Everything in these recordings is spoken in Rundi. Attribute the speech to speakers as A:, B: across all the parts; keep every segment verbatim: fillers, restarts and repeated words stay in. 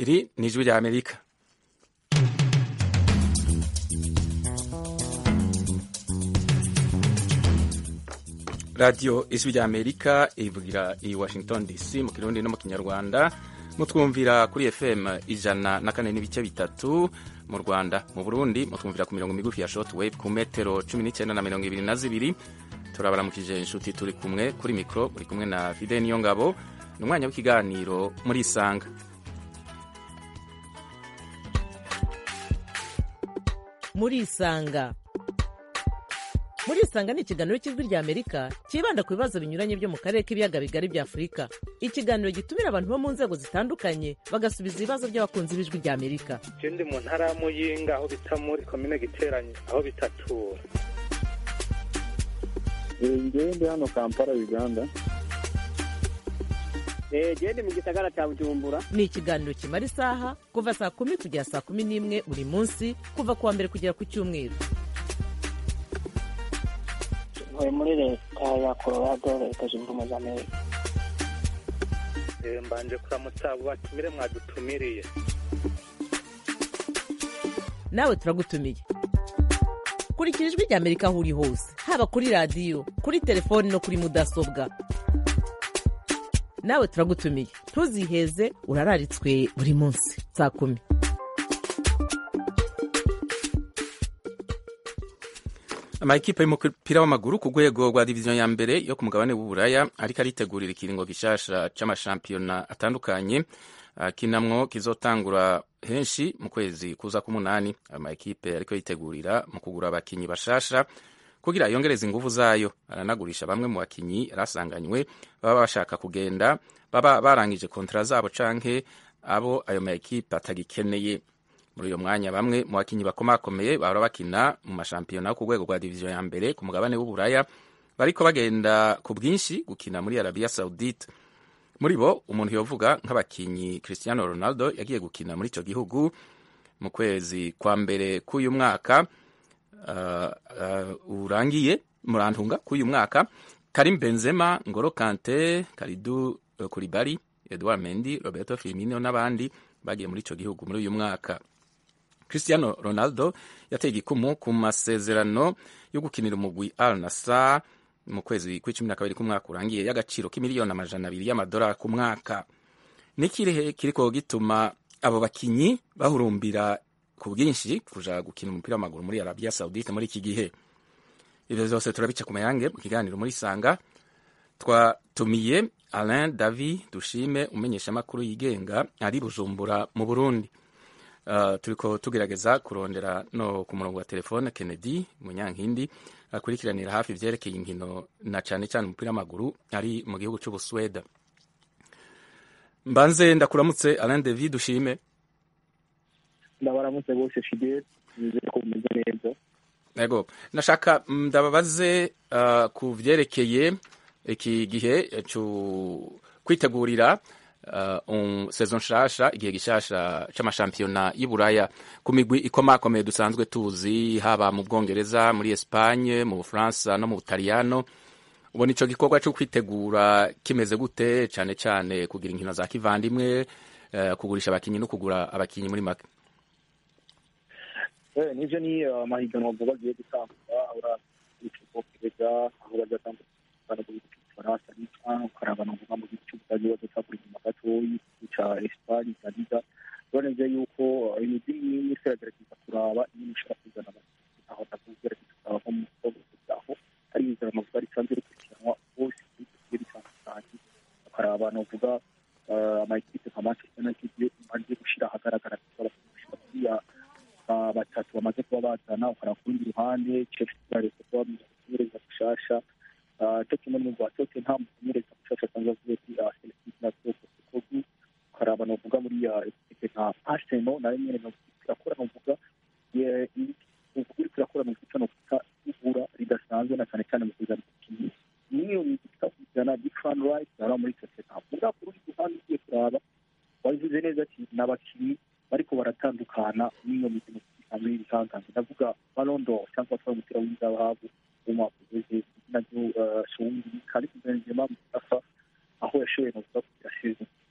A: Iri ni ijwi rya Amerika. Radio ijwi rya Amerika ivugira i Washington D C mu Kirundi no mu Kinyarwanda, mutwumvira kuri F M ijana na kane n'ibice bitatu mu Rwanda. Mu Burundi mutwumvira ku mirongo migufi ya shortwave ku metero cumi n'icenda na mirongo ibiri na zibiri. Turabaramukije inshuti, turi kumwe kuri mikro, uri kumwe na Fidel Niyongabo. Ni umwanya w'ikiganiro muri Isanga.
B: Muri Isanga. Muri Isanga ni ikiganiro cy'ijwi rya Amerika kibanda ku bibazo binyuranye byo mu karere k'ibiyaga bigari bya Afurika. Ikiganiro gitumira abantu bo mu nzego zitandukanye bagasubiza ibibazo by'abakunzi b'ijwi rya Amerika.
C: Je ndi mu ntara ya Muyinga, aho bita muri commune Giteranye, aho bitatura.
D: Ngewe ndi hano Kampala, Uganda.
E: Je ndi mu gisagara cya Bujumbura.
B: Ni ikiganiro kimara isaha kuva saa kumi kugera saa kumi n'imwe buri munsi, kuva kuwa mbere kugera ku cyumweru.
E: Ntuye muri leta ya Colorado, leta zunze ubumwe za Amerika.
C: Mbanje kuramutsa abo batumire mwadutumiriye.
B: Nawe turagutumiye. Kurikira ijwi rya Amerika aho uri hose, haba kuri radio, kuri telefone no kuri mudasobwa. Nawe turagutumiye, ntuziheze, urararitswe buri munsi saa kumi.
A: Amakipe y'umupira w'amaguru ku rwego rwa diviziyo ya mbere yo ku mugabane w'Uburaya ariko aritegurira ikiringo gishasha c'amashampiyona atandukanye kinamwo kizotangura henshi mu kwezi kuza k'umunani. Amakipe ariko yitegurira mu kugura abakinyi bashasha kugira yongereza ingufu zayo, aranagurisha bamwe mu bakinyi rasanganywe baba bashaka kugenda, baba barangije kontra zabo canke abo ayo makipe atagikeneye. Muri uyo mwanya bamwe mu bakinyi bakomakomeye bahora bakina mu mashampiyona ku rwego rwa diviziyo ya mbere ku mugabane w'Uburaya bariko bagenda ku bwinshi gukina muri Arabia Saudite. Muri bo umuntu yovuga nk'abakinyi Cristiano Ronaldo yagiye gukina muri ico gihugu mu kwezi kwa mbere k'uyu mwaka uh, uh, urangiye murantunga k'uyu mwaka. Karim Benzema, Ngolo Kante, Kalidou Koulibaly, Edouard Mendy, Roberto Firmino n'abandi bagiye muri ico gihugu muri uyu mwaka. Cristiano Ronaldo yateye igikumu ku masezerano yo gukinira umugwi Al Nassr mu kwezi kw'icumi na kabiri k'umwaka urangiye y'agaciro k'imiliyoni amajana abiri y'amadolari ku mwaka. Nikirehe kiriko gituma abo bakinyi bahurumbira ku bwinshi kuja gukina umupira w'amaguru muri Arabia Saudite muri iki gihe? Ivyo vyose turabica ku mayange mu kiganiro muri Sanga. Twatumiye Alain David Dushime, umenyesha makuru yigenga ari Bujumbura mu Burundi. Uh, turiko tugerageza kurondera no ku murongo wa telefone Kennedy Munyankindi akurikiranira hafi ivyerekeye inkino na cane cane umupira w'amaguru ari mu gihugu c'Ubusweda. Mbanze ndakuramutse Alain David Dushime.
D: Ndabaramutse bose Fidel, nizeye ko mumeze neza.
A: Yego, nashaka ndababaze uh, ku vyerekeye iki gihe cyo kwitegurira Uh, um, saison nshasha, igihe gishasha c'amashampiyona y'Iburaya ku migwi ikomakomeye dusanzwe tuzi, haba mu Bwongereza, muri Espagne, mu Bufaransa no mu Butaliyano. Ubona ico gikorwa cyo kwitegura kimeze gute, cane cane kugira inkino za kivandimwe, uh, kugurisha abakinyi no kugura abakinyi muri make?
D: Eh, nije ni uh, mahiganwa vuba giye gutangura, ahora ikipokereza, ahora gatandukanye Faransa n'Itwa ukarabana kuva mu gice cy'ubutayu badota kuri mu gatoyi cya Espagne Liga. Boneze yuko imigi myinshi iragerageza kuraba iyi ishaka kuzana aho takugera kitaba ko mu aho ari inzira amavuga ari sanzwe rikurikiranwa bose kuri cyane ukarabana uvuga amakipe nka Manchester United imaze gushira ahagaragara kubashira kuri ya batatu bamaze kuba bazana ukaraba ku rundi ruhande Chelsea ariko kuba mu kireza gushasha tekino mu batoke nta mumereza gushasha cyangwa zeti Celtic na Toko karaba no vuga muri ya equipe nka Arsenal na rimwe no kirakora no vuga ye ukuri kirakora mu kitano kugura ridasanzwe na cyane cyane mu kuzana ikintu niyo mutaka kuzana different right ara muri Tottenham vuga kuri duhandi ye kuraba wazize neza ati n'abakinyi bariko baratandukana niyo mikino amiri kankanze ndavuga Ballon d'Or cyangwa twa umupira w'inzahabu uma kugeze nazo shungi kali Benzema afa aho yashoboye no kugira season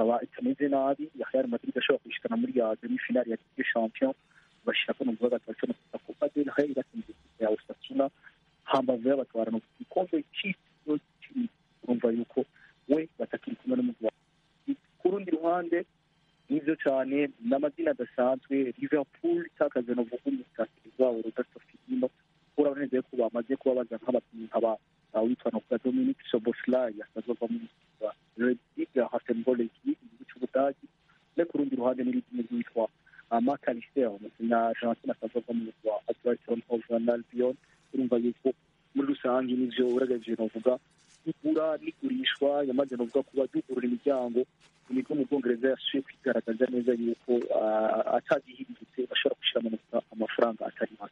D: ikaba itameze nabi ya Real Madrid ashobora kwishikana muri ya demi finale ya Ligue des Champions bashaka no kuvuga gatatu no Copa del Rey gatsinze ya Osasuna hambavu y'abatwara no ikombe cy'isi urumva yuko we batakiri kumwe n'umugwa ku rundi ruhande nivyo cyane n'amazina adasanzwe Liverpool itakaza no vuga umusatsi wabo Roberto Firmino urabona neza ko bamaze kuba baza nk'abakinnyi nk'aba witwa no kwa Dominic Szoboszlai yasaza kwa Red Bull Hasenbol igihugu cy'Ubudagi ne ku rundi ruhande n'irindi witwa Macalister na Argentina asaza kwa mugwa Brighton Hove Albion urumva yuko muri rusange nivyo uragaje no vuga igura n'igurishwa yamaze no vuga kuba dugurura imiryango niko mu Bwongereza yasuye kwigaragaza neza yuko atagihindutse bashobora gushira amafaranga atari make.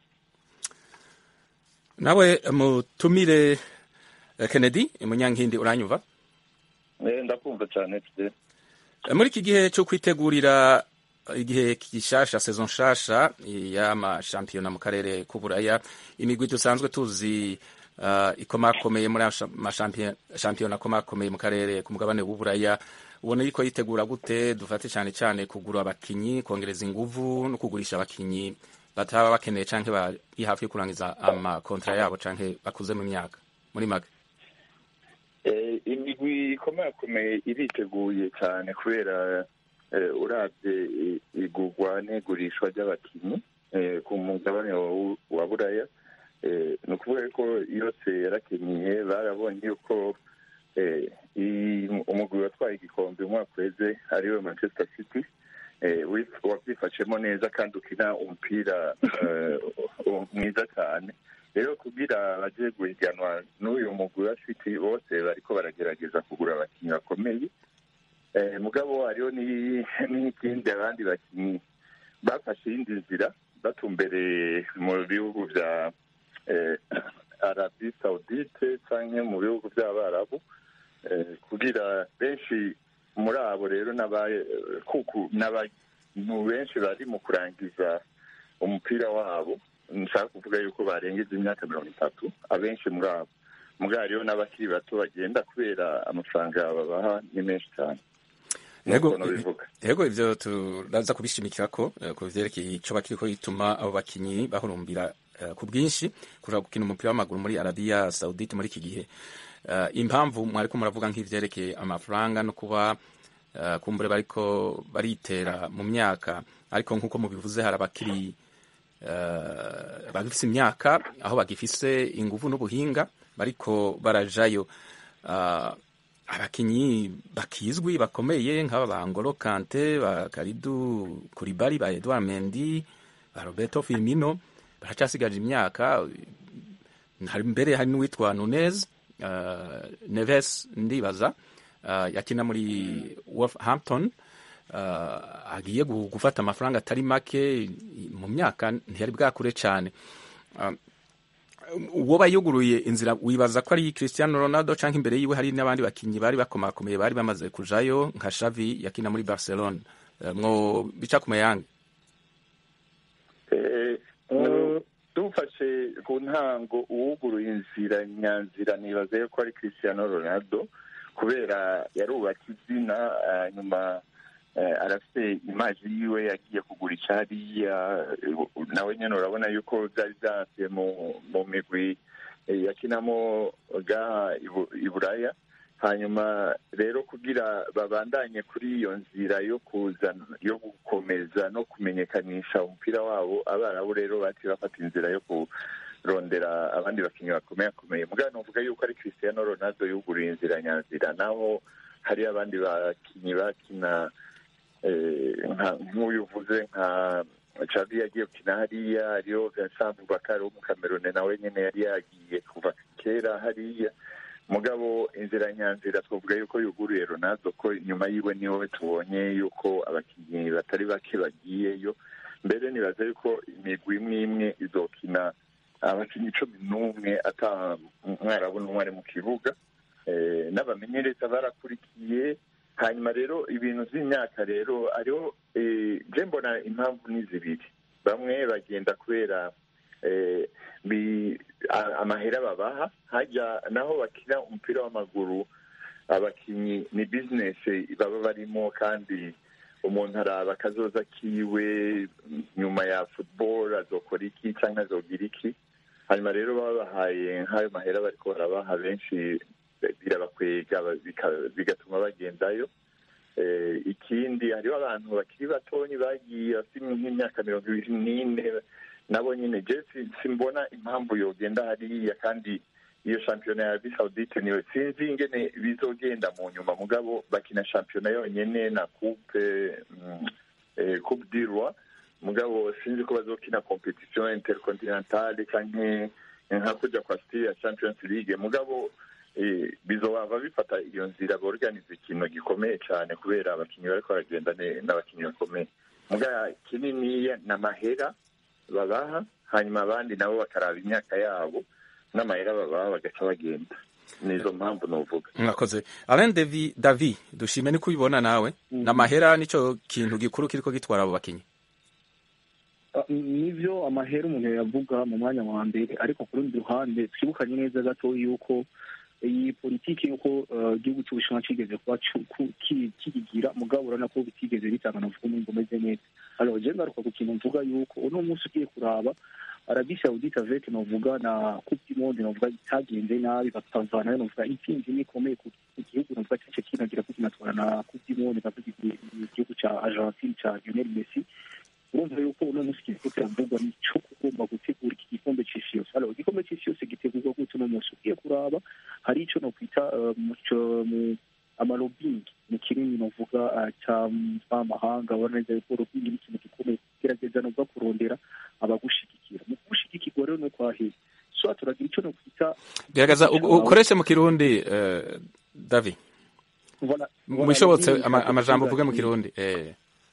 A: Nawe mutumire Kennedy Munyankindi uranyuva?
F: Eh ndakumva cyane tde.
A: Muri iki gihe cyo kwitegurira igihe kishasha saison nshasha y'ama championnat mu karere k'Uburaya imigwi dusanzwe tuzi uh, ikomakomeye muri ama championnat komakomeye mu karere ku mugabane w'Uburaya ubona yuko yitegura gute dufate cyane cyane kugura abakinyi kongereza inguvu no kugurisha abakinyi bataba bakeneye canke bari hafi yo kurangiza ama kontra yabo canke bakuze mu myaka muri make.
F: Eh imigwi ikomakomeye iriteguye cyane kubera uravye igurwa n'igurishwa ry'abakinyi ku mugabane wa Buraya ni ukuvuga ko yose yarakenye barabonye yuko umugwi watwaye igikombe umwaka uheze ariwe Manchester City wabyifashemo neza kandi ukina umupira mwiza cyane rero kugira bagiye guhiganwa n'uyu mugwi wa City bose bariko baragerageza kugura abakinyi bakomeye mugabo hariho n'ikindi abandi bakinyi bafashe iyindi nzira batumbereye mu bihugu vya Arabie Saoudite canke mu bihugu vy'Abarabu kugira benshi muri abo rero kuku n'abantu benshi bari mu kurangiza umupira wabo nshaka kuvuga yuko barengeje imyaka mirongo itatu abenshi muri abo mugabo hariho n'abakiri bato bagenda kubera amafaranga babaha ni menshi cyane.
A: Yego yego ivyo turaza kubishimikira ko ku vyerekeye ico bakiriko gituma abo bakinyi bahurumbira uh, ku bwinshi kuja gukina umupira w'amaguru muri Arabia Saudite muri iki gihe uh, impamvu mwariko muravuga nk'ivyerekeye amafaranga no kuba uh, kumbure bariko baritera mu myaka ariko nkuko mubivuze hari abakiri uh, bagifise imyaka aho bagifise inguvu n'ubuhinga bariko barajayo uh, abakinyi bakizwi bakomeye nk'aba ba Ngolo Kante ba Kalidou Koulibaly ba Edouard Mendy ba Roberto Firmino baracasigaje imyaka hari mbere hari n'uwitwa Nunez uh, Neves ndibaza uh, yakina muri Wolverhampton uh, agiye gufata amafaranga atari make mu myaka ntiyari bwakure cyane uh, uwo bayuguruye inzira wibaza ko ari Cristiano Ronaldo canke imbere yiwe hari n'abandi bakinyi bari bakomakomeye bari bamaze kujayo nka Xavi yakina muri Barcelona mwo bica ku mayange
F: eh dufashe ku ntango uwuguruye inzira nyanzira nibaze ko ari Cristiano Ronaldo kubera yarubatse izina nyuma arafite imaji yiwe yagiye kugura icariya nawe nyene urabona yuko byari byavuye mu migwi yakinamo ga Iburaya hanyuma rero kugira babandanye kuri iyo nzira yo kuzana yo gukomeza no kumenyekanisha umupira wabo Abarabu rero bati bafata inzira yo kurondera abandi bakinyi bakomeye akomeye mugabo novuga yuko ari Cristiano Ronaldo yuguriye inzira nyanzira naho hari abandi bakinyi bakina nk'uyu uvuze nka Xavi yagiye gukina hariya hariyo Vincent Boubacar wo mu Cameroon nawe nyene yari yagiye kuva kera hariya mugabo inzira nyanzira twavuga yuko yuguruye Ronaldo ko inyuma yiwe niwe tubonye yuko abakinyi batari bake bagiyeyo mbere nibaza yuko imigwi imwe imwe izokina abakinyi cumi n'umwe ata mwarabu n'umwe ari mu kibuga n'abamenyereza barakurikiye hanyuma rero ibintu by'imyaka rero ariho je mbona impamvu ni zibiri bamwe bagenda kubera amahera babaha hajya naho bakina umupira w'amaguru abakinyi ni bizinesi baba barimo, kandi umuntu araba akazoza kiwe nyuma ya football azokora iki cyangwa azogira iki. Hanyuma rero babahaye nk'ayo mahera bariko barabaha benshi birabakwega bigatuma bagendayo. Ikindi hariho abantu bakiri batonyi bagiye bafite nk'imyaka mirongo ibiri n'ine, nabo nyine je simbona impamvu yogenda hariya, kandi iyo shampiyona ya Arabie Saoudite niwe sinzi ingene bizogenda mu nyuma, mugabo bakina shampiyona yonyene na coupe eh, coupe du roi, mugabo sinzi ko bazokina competition intercontinentale canke nka kuja kwa style ya Champions League, mugabo eh, bizobava bifata iyo nzira borganize ikintu gikomeye cyane, kubera abakinyi bariko baragenda n'abakinyi bakomeye. Mugabo kinini na mahera babaha, hanyuma abandi nabo bakaraba imyaka yabo n'amahera babaha bagaca bagenda. Nizo mpamvu novuga.
A: Mwakoze. Alain Davi Davi dushime ni kubibona nawe. Mm -hmm. Na mahera nico kintu gikuru kiriko gitwara abo bakinyi.
D: Uh, nivyo amahera umuntu yavuga mu mwanya wa mbere, ariko ku rundi ruhande twibukanye neza gato yuko iyi politiki yuko igihugu uh, cy'Ubushinwa kigeze kuba kigigira, mugabo urana ko bitigeze bitanga navuga ngo meze neza. Alors je ngaruka ku kintu mvuga yuko uno munsi ugiye kuraba Arabie Saoudite avec novuga na Coupe du Monde novuga itagenze nabi, bakavana novuga intsinzi nikomeye ku gihugu novuga cyace kinagira ko kinatwara na Coupe du Monde bavuga igihugu cya Argentine cya Lionel Messi. Urumva yuko uno munsi kiriko kiravugwa nico kugomba gutegura iki gikombe c'isi yose. Alors igikombe c'isi yose gitegurwa gute uno munsi ugiye kuraba hari ico no kwita mu amalobbying ni kirimi novuga cya amahanga waneze yuko lobbying ni ikintu gikomeye gerageza no kurondera abagushigikira mu gushigikirwa rero no kwahe so turagira ico no kwita
A: gerageza ukoreshe mu Kirundi uh, Davi
D: voilà
A: mwishobotse amajambo uvuge mu Kirundi eh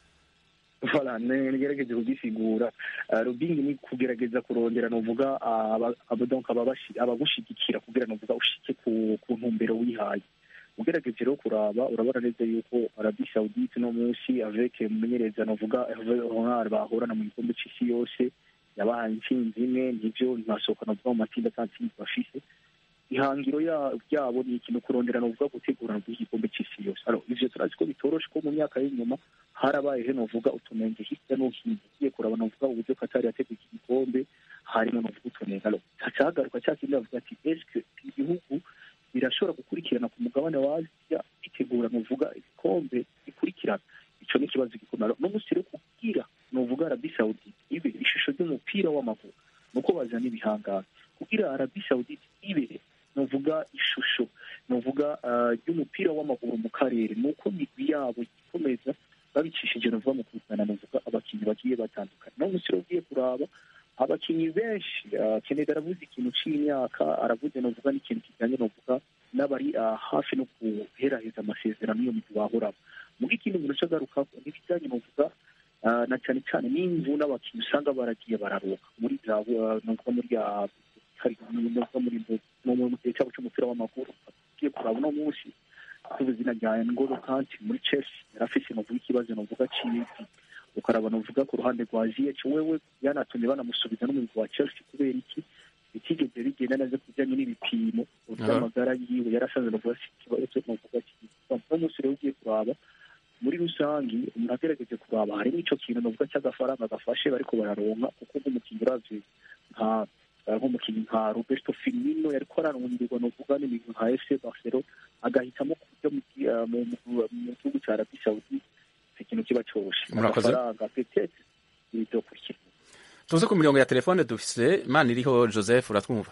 D: voilà negerageza kugisigura lobbying ni kugerageza kurondera novuga abo donc ababashi abagushigikira kugira novuga ushike ku ntumbero wihaye. Ugerageje rero kuraba urabona neza yuko Arabie Saoudite no munsi avec umumenyereza novuga Ronald bahorana mu gikombe c'isi yose yabahaye intsinzi imwe, nivyo ntasohoka novuga mu matsinda atsinzi bafise. Ihangiro yabo ni ikintu kurondera novuga gutegura igikombe c'isi yose. Alors ivyo turazi ko bitoroshe ko mu myaka y'inyuma harabaye he novuga utunenge hirya no hino, ugiye kuraba novuga uburyo Qatar yateguye iki gikombe harimo novuga utunenge. Alors hacagaruka cya kintu bavuga ati est-ce igihugu birashobora gukurikirana ku mugabane wa Asia bitegura novuga igikombe bikurikirana? Ico ni kibazo gikomeye no musire kugira novuga Arabie Saoudite ibe ishusho ry'umupira w'amaguru, nuko bazana ibihangano kugira Arabie Saoudite ibe novuga ishusho novuga y'umupira uh, w'amaguru mu karere, nuko migwi yabo ikomeza babicishije novuga mu kuzana novuga abakinyi bagiye batandukanye. No musire ugiye kuraba abakinyi benshi Kennedy aravuze ikintu c'imyaka, aravuze novuga n'ikintu kijanye novuga n'abari hafi no kuheraheza amasezerano iyo migwi bahoramo. Mu gikindi umuntu acagaruka n'ibijanye novuga na cyane cyane n'imvu n'abakinyi usanga baragiye bararuka muri za novuga muri ya hari novuga muri mu gihe cyabo c'umupira w'amaguru. Ugiye kuraba no munsi kubuzina rya N'Golo Kante muri Chelsea yarafise novuga ikibazo novuga c'ivi, ukaraba novuga ku ruhande rwa Ziyech wewe yanatumye banamusubiza no mu wa Chelsea kubera iki bitigeze bigenda neza kujyanye n'ibipimo by'amagara yiwe yarasanze novuga ikibazo cyo novuga cyo munsi rero ugiye kuraba muri rusangi umuntu agerageze kuraba harimo ico kintu novuga cy'agafaranga gafashe bariko bararonka, kuko nk'umukinnyi uravye nka nk'umukinnyi nka Roberto Firmino yariko ararundirwa novuga n'ibintu nka F C Barcelona agahitamo kujya mu gihugu cya Arabie Saoudite, ikintu kiba cyoshe amafaranga petete ibyo kurikira.
A: Tuze ku mirongo ya telefone dufise Imana iriho Joseph, uratwumva?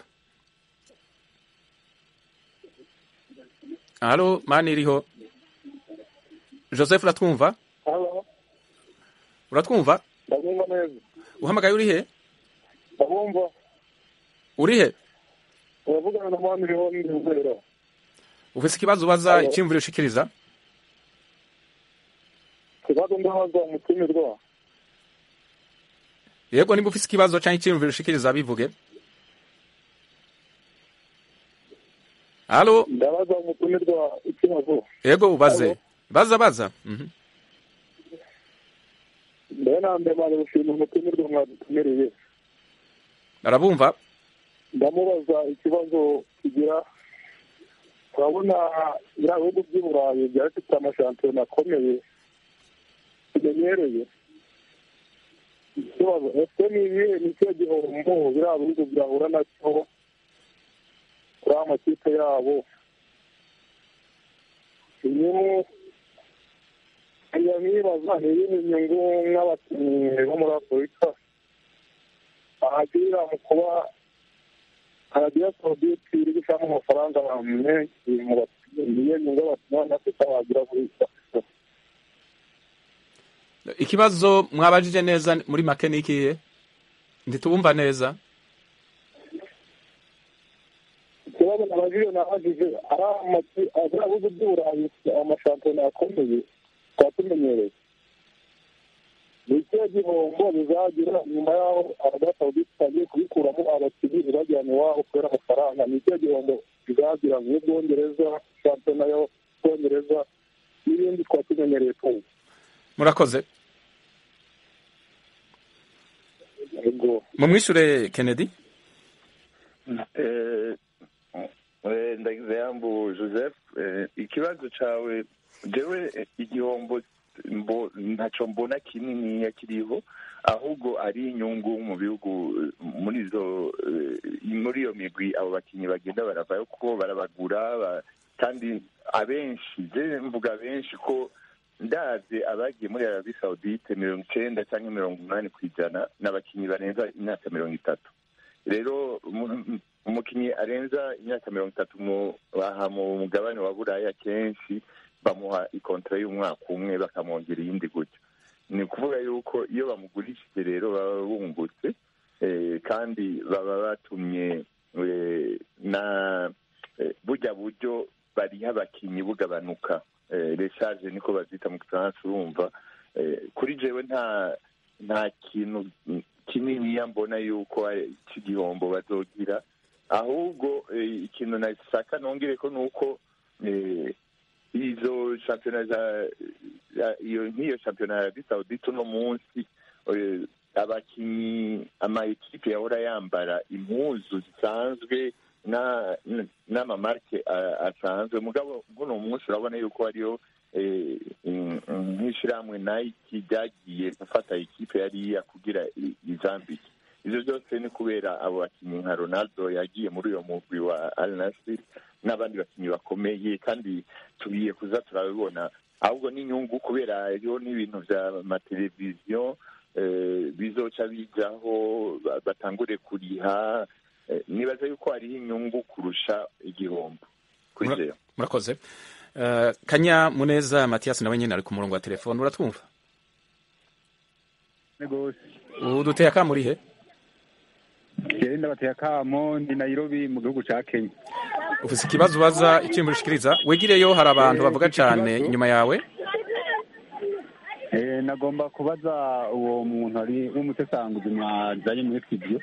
A: Halo, Imana iriho Joseph, uratwumva?
G: Halo,
A: uratwumva?
G: ndabumva neza.
A: Uhamagaye urihe?
G: Ndabumva.
A: Urihe?
G: Uvugana na Imana iriho n'inzira.
A: Ufise ikibazo ubaza icyumviro ushikiriza?
G: Kibazo ndabaza umutumirwa.
A: Yego, niba ufise ikibazo cyangwa icyumviro ushikiriza bivuge. Halo?
G: Ndabaza umutumirwa ikibazo.
A: Yego, ubaze. Baza baza. Mhm.
G: Ndena ndemaze gushima umutumirwa mwadutumirije.
A: Arabumva?
G: Ndamubaza ikibazo kigira turabona biriya bihugu by'i burayi byari bifite amashampiyona akomeye tumenyereye. ikibazo ese ni ibihe ni cyo gihombo biriya bihugu byahura nacyo kuri amakipe yabo? inyungu njya nibaza ni iyihe nyungu nk'abakinnyi bo muri afurika bahagirira mu kuba arabiya sawudite iri gushyiramo amafaranga menshi mu bakinnyi? niyo nyungu abakinnyi bafite bagira kuri afurika?
A: ikibazo mwabajije neza muri make ni ikihe? ntitubumva neza.
G: ikibazo nabajije nabajije ari ibihugu by'uburayi amashampiyona akomeye twatumenyereye, ni ikihe gihombo bizagira nyuma y'aho arabiya sawudite itangiye kubikuramo abakinnyi ibajyana iwabo kubera amafaranga? ni ikihe gihombo bizagira nk'ubwongereza, shampiyona y'ubwongereza n'ibindi twatumenyereye tuzi?
A: murakoze. mumwishure Kennedy.
F: ndagize yambu Joseph, ikibazo cawe jewe igihombo ntaco mbona kininiya kiriho, ahubwo ari inyungu mu bihugu muri izo muri iyo migwi abo bakinyi bagenda baravayo kuko barabagura, kandi abenshi je mvuga benshi ko ndaze abagiye muri Arabie Saoudite mirongo icenda cyangwa mirongo umunani ku ijana n'abakinyi barenza imyaka mirongo itatu. rero umukinyi arenza imyaka mirongo itatu baha mu mugabane wa buraya kenshi bamuha ikontra y'umwaka umwe bakamwongera iyindi gutyo. ni ukuvuga yuko iyo bamugurishije rero baba bungutse, kandi baba batumye na burya buryo bariho abakinyi bugabanuka, reshaje niko bazita mu gifaransa. urumva kuri jewe nta nta kintu kinini mbona yuko cy'igihombo bazogira, ahubwo ikintu nashaka nongere ko nuko izo shampiyona iyo nk'iyo shampiyona ya Arabie Saoudite uno munsi abakinyi ama ekipe yahora yambara impuzu zisanzwe n'amamarke asanzwe, mugabo buno munsi urabona yuko hariyo nk'ishirahamwe Nike ryagiye gufata ikipe yariya kugira izambike. ivyo byose ni kubera abo bakinyi nka Ronaldo yagiye muri uyo mugwi wa Al Nassr n'abandi bakinyi bakomeye, kandi tugiye kuza turabibona. ahubwo n'inyungu kubera hariho n'ibintu vya mateleviziyo bizoca bijaho batangure kuriha. nibaza yuko hariho inyungu kurusha igihombo kuri jewe.
A: murakoze. Kanya Muneza Mathias nawe nyene ari ku murongo wa telefone, uratwumva?
H: Negose.
A: Uduteye akamuri he?
H: Genda bateye akamo ndi Nairobi mu gihugu ca Kenya.
A: Ufise ikibazo baza icyo murishikiriza? Wegireyo hari abantu bavuga cyane inyuma yawe.
H: Eh nagomba kubaza uwo muntu ari w'umutesanguzi mwazanye muri studio.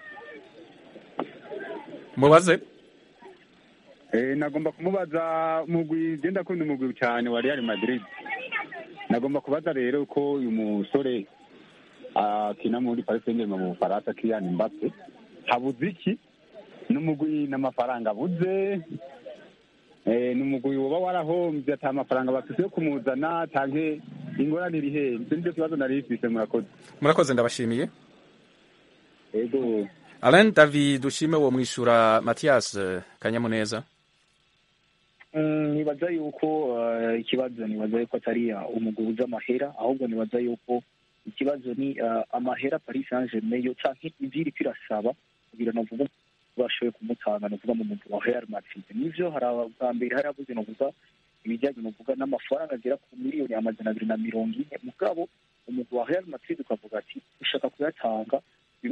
A: Mubaze.
H: Eh nagomba kumubaza mugwi genda kundi mugwi cyane wa Real Madrid. Nagomba kubaza rero ko uyu musore akina muri Paris Saint-Germain mu Faransa Kylian Mbappe habuze iki n'umugwi n'amafaranga abuze, eh n'umugwi woba warahombye ata amafaranga bafise yo kumuzana tanke ingorane iri he? Nibyo kibazo nari bifise. murakoze.
A: Murakoze ndabashimiye.
H: Ego
A: Alain David dushime wo mwishura Mathias Kanyamuneza.
D: nibaza yuko ikibazo nibaza yuko atari umugwi w'amahera, ahubwo nibaza yuko ikibazo ni amahera Paris Saint-Germain yo canke ivyiri kwirasaba kugira no vuga bashoye kumutanga no vuga mu muntu wa Real Madrid. nivyo hari abambere hari abuze no vuga ibijyanye no vuga n'amafaranga agera ku miliyoni amajana abiri na mirongo ine, mugabo umugwi wa Real Madrid ukavuga ati ushaka kuyatanga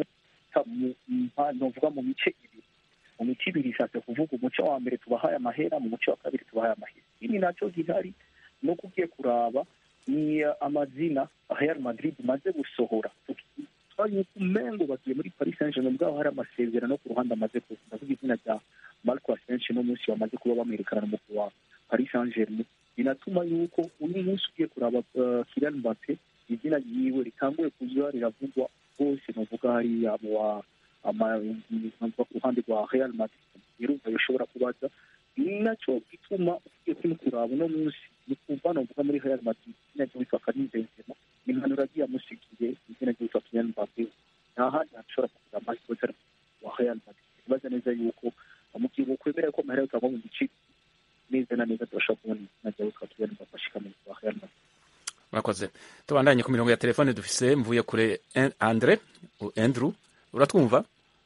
D: no vuga mu mice ibiri. mu mice ibiri ishatse kuvuga umuce wa mbere tubahaye amahera, mu muce wa kabiri tubahaye amahera. ini naco gihari no kugiye kuraba ni amazina Real Madrid maze gusohora yuko umengo bagiye muri Paris Saint-Germain, bwaho hari amasezerano ku ruhande amaze kuza. ndavuga izina rya Marco Asensio no munsi bamaze kuba bamwerekana mu wa Paris Saint-Germain, binatuma yuko uyu munsi ugiye kuraba Kylian Mbappe izina ryiwe ritanguye kuza riravugwa hose. novuga hariya mu wa ku ruhande rwa Real Madrid. rero bashobora kubaza nacyo gituma ugiye kumukuraba uno munsi ni kumva novuga muri Real Madrid nacyo witwa Karim Benzema impanuro agiye amusigiye izina ryitwa Kylian Mbappe nta handi hashobora kugira amahirwe wa Real Madrid ibaza neza yuko amugiye kwemera ko mahera utagwa mu gice neza na neza turashobora kubona najya witwa Kylian Mbappe ashika mu Real Madrid.
A: Murakoze. Tubandanye ku mirongo ya telefone dufise mvuye kure Andre Andrew uratwumva?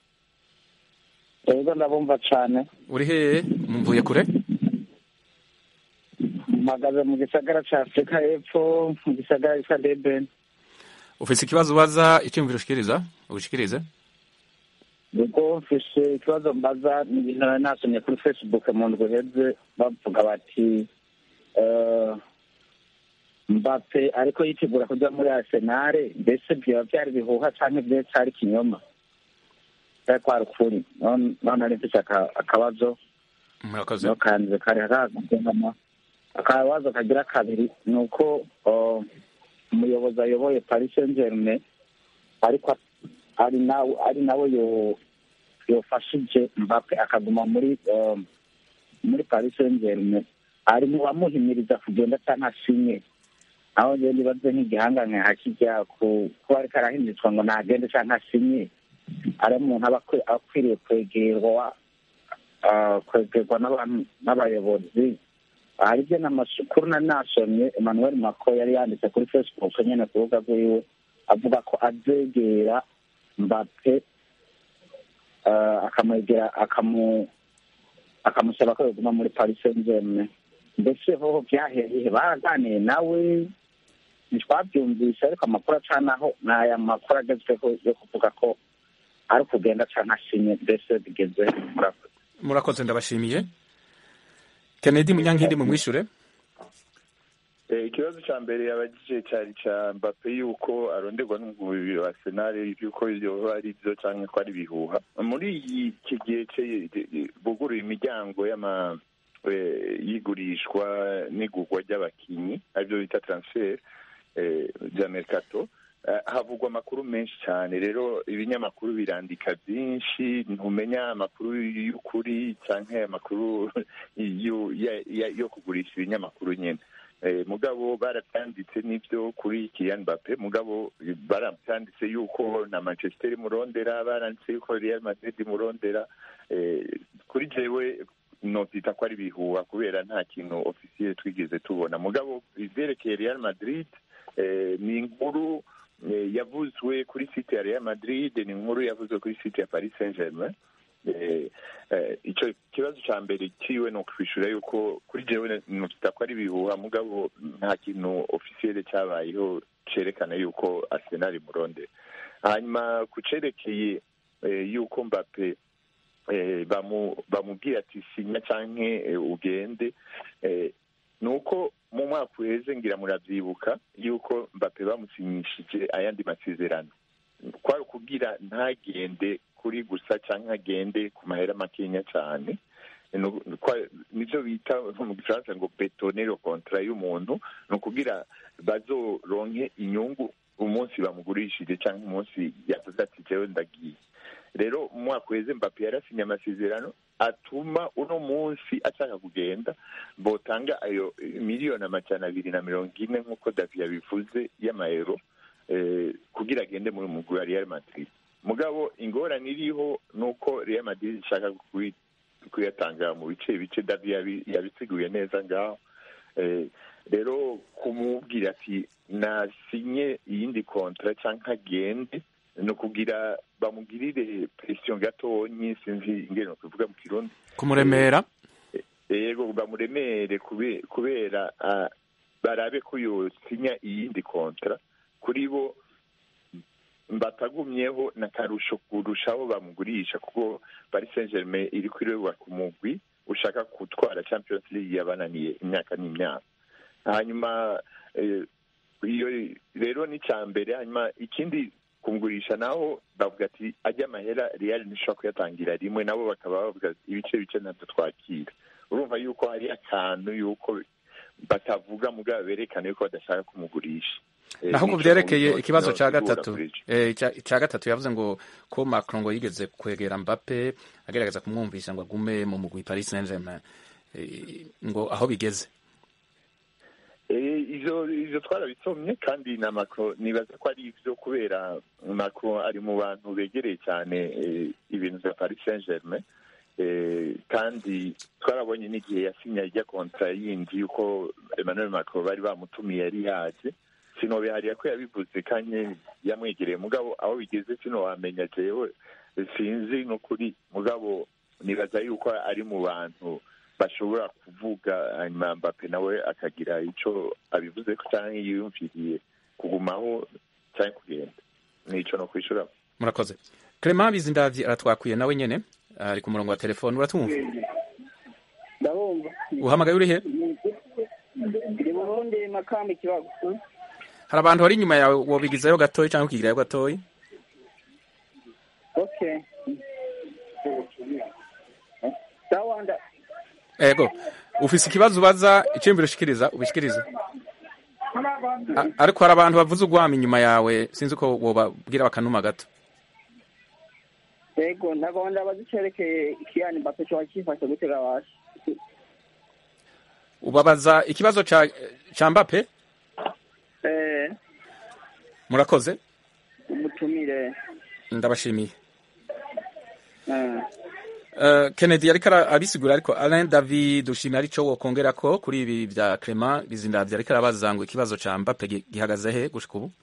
I: Ego ndabumva cyane.
A: Uri hehe mvuye kure?
I: Mpagaze mu gisagara cya Afurika y'Epfo mu gisagara cya Durban.
A: Ufise ikibazo ubaza icyumviro ushikiriza ushikirize?
I: Ubwo mfise ikibazo mbaza ni ibintu nasomye kuri Facebook mu ndwi heze bavuga bati uh, Mbappe ariko yitegura kuja muri Arsenal mbese byo byari bihuha cyane byo cyari kinyoma kwa rukuri none ari mfise akabazo
A: murakoze
I: no kanze kare hagama akabazo kagira kabiri nuko umuyobozi ayoboye Paris Saint-Germain ariko ari nawe ari nawe yo yofashije Mbappe akaguma muri muri Paris Saint-Germain ari mu bamuhimiriza kugenda cyangwa sinye aho ngende baze nk'igihanganye hakijya ku kuba ariko arahinditswa ngo nagende cyangwa sinye ari umuntu aba akwiriye kwegerwa kwegerwa n'abayobozi hari ibyo n'amakuru nasomye Emmanuel Macron yari yanditse kuri Facebook nyine ku rubuga rwiwe avuga ko azegera Mbappe akamwegera akamu akamusaba ko yaguma muri Paris Saint-Germain mbese hoho byahereye baraganiye nawe ntitwabyumvise ariko amakuru acanaho ni aya makuru agezweho yo kuvuga ko ari kugenda cyangwa asinye mbese bigeze murakoze
A: murakoze ndabashimiye. Kennedy Munyankindi mu mwishure.
F: Ikibazo cya mbere yabagije cyari cya Mbappe yuko aronderwa n'umugwi wa Arsenal yuko ibyo ari byo cyangwa ko ari bihuha muri iki gihe buguruye imiryango y'ama yigurishwa n'igurwa ry'abakinyi aribyo bita transfer bya mercato havugwa amakuru menshi cyane rero ibinyamakuru birandika byinshi ntumenya amakuru y'ukuri cyangwa amakuru yo kugurisha ibinyamakuru nyine mugabo barabyanditse n'ibyo kuri Kylian Mbappe mugabo barabyanditse yuko na Manchester imurondera baranditse yuko Real Madrid imurondera kuri jewe notita ko ari bihuha kubera nta kintu officiel twigeze tubona mugabo ivyerekeye Real Madrid ni inkuru yavuzwe kuri site ya Real Madrid ni inkuru yavuzwe kuri site ya Paris Saint-Germain icyo kibazo cya mbere kiwe no kwishura yuko kuri jewe notita ko ari bihuha mugabo nta kintu officiel cyabayeho cerekana yuko Arsenal imurondera hanyuma kucerekeye yuko Mbappe bamubwira ati sinya canke ugende nuko mu mwaka uheze ngira muravyibuka yuko Mbappe bamusinyishije ayandi masezerano kwari kugira ntagende kuri gusa canke agende ku mahera makenya cane nivyo bita mu gifaransa ngo betonero kontra y'umuntu no kugira bazoronke inyungu umunsi bamugurishije canke umunsi yavuze ati jewe ndagiye rero mu mwaka uheze Mbappe yarasinye amasezerano atuma uno munsi ashaka kugenda botanga ayo miliyoni amajana abiri na mirongo ine nk'uko Davi yabivuze y'amayero kugira agende muri mugwi wa Real Madrid mugabo ingorane iriho nuko Real Madrid ishaka kuyatanga mu bice bice Davi yabisiguye neza ngaho rero kumubwira ati nasinye iyindi kontra canke agende no kugira bamugirire pression gatonyi sinzi ingene kuvuga mu Kirundi
A: kumuremera
F: yego bamuremere kubera barabe ko yosinya iyindi kontra kuri bo batagumyeho na karusho kurushaho bamugurisha kuko Paris Saint-Germain iri kwirewa ku mugwi ushaka gutwara Champions League yabananiye imyaka n'imyaka hanyuma iyo rero ni cyambere hanyuma ikindi kumgurisha naho bavuga ati ajya amahera Real nishobora kuyatangira rimwe nabo bakaba bavuga ibice bice ntabwo twakira urumva yuko hari akantu yuko batavuga mugabo berekana yuko badashaka kumugurisha
A: naho ku byerekeye ikibazo cya gatatu cya gatatu yavuze ngo ko Macron ngo yigeze kwegera Mbappe agerageza kumwumvisha ngo agume mu mugwi Paris Saint-Germain ngo aho bigeze.
F: ivyo ivyo twarabisomye kandi na Macron nibaza ko ari ivyo kubera Macron ari mu bantu begereye cyane ibintu vya Paris Saint-Germain, kandi twarabonye n'igihe yasinya ijya kontra yindi yuko Emmanuel Macron bari bamutumiye yari yaje, sinobihariye ko yabivuze kandi yamwegereye, mugabo aho bigeze sino wamenya jewe sinzi n'ukuri, mugabo nibaza yuko ari mu bantu bashobora kuvuga hanyuma Mbappe nawe akagira ico abivuze ko cyangwa yiyumviriye kugumaho cyangwa kugenda, nico no kwishura.
A: Murakoze. Clement Bizindavyi aratwakwiye nawe nyene ari ku murongo wa telefone, uratumva?
E: Ndabumva.
A: Uhamagaye uri he?
E: Ndi mu Burundi Makamba Kibago.
A: Hari abantu bari inyuma yawe wobigizayo gatoyi cyangwa ukigirayo gatoyi?
E: Okay. Dawanda.
A: Ego, ufise ikibazo ubaza, iciyumviro ushikiriza ubishikiriza. Ariko hari abantu bavuze ugwama inyuma yawe, sinzi ko wobabwira bakanuma gato.
E: Ego, nagomba bazicerekeye ikiyani Mbappe cyo akifashe gutega washi.
A: Ubabaza ikibazo ca ca Mbappe?
E: Eh.
A: Murakoze.
E: Umutumire.
A: Ndabashimiye.
E: Eh.
A: Uh, Kennedy ariko abisigura, ariko Alain David dushimira arico wokongera ko kuri ibi vya Clement Bizindavyi ariko arabaza ngo ikibazo ca Mbappe gihagaze he gushika ubu?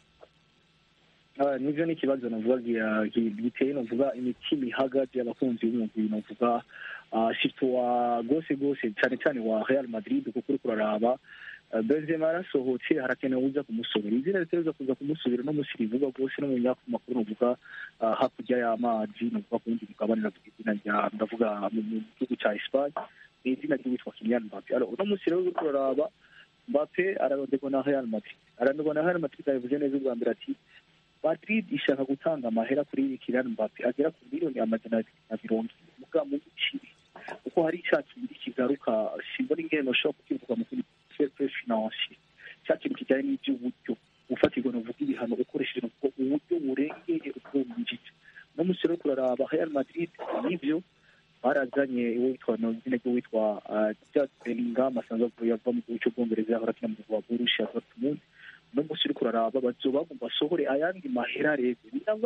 D: Ah, nivyo ni kibazo navuga giteye novuga imitima ihagaze abakunzi b'umugwi novuga shifto wa gose gose cyane cyane wa Real Madrid kuko uriko uraraba Benzema arasohotse harakenewe uza kumusubira, izina ritereza kuza kumusubira no musirivuga gose no mu myaka makuru novuga hakurya y'amazi novuga kundi mugabane navuga izina rya ndavuga mu gihugu cya Espagne izina ry'uwitwa Kylian Mbappe. Alors uno musiri uriko uraraba Mbappe ararondegwa na Real Madrid, ararondegwa na Real Madrid yavuze neza ubwa mbere ati Madrid ishaka gutanga amahera kuri Kylian Mbappe agera ku miliyoni amajana na mirongo muga mu giciro kuko hari icyacu kigaruka simbona ingene ushobora kukivuga mu kuri fair financier cyakintu kijyanye n'iby'uburyo ufatirwa no vuga ibihano ukoresheje uburyo burengeye ubwumvije no musero kuraraba Real Madrid nivyo barazanye witwa no izina ryo witwa Jude Bellingham asanzwe yava mu gihugu cy'Ubwongereza ahora kina mu wa Borussia Dortmund no musiri kuraraba bazoba basohore ayandi mahera rege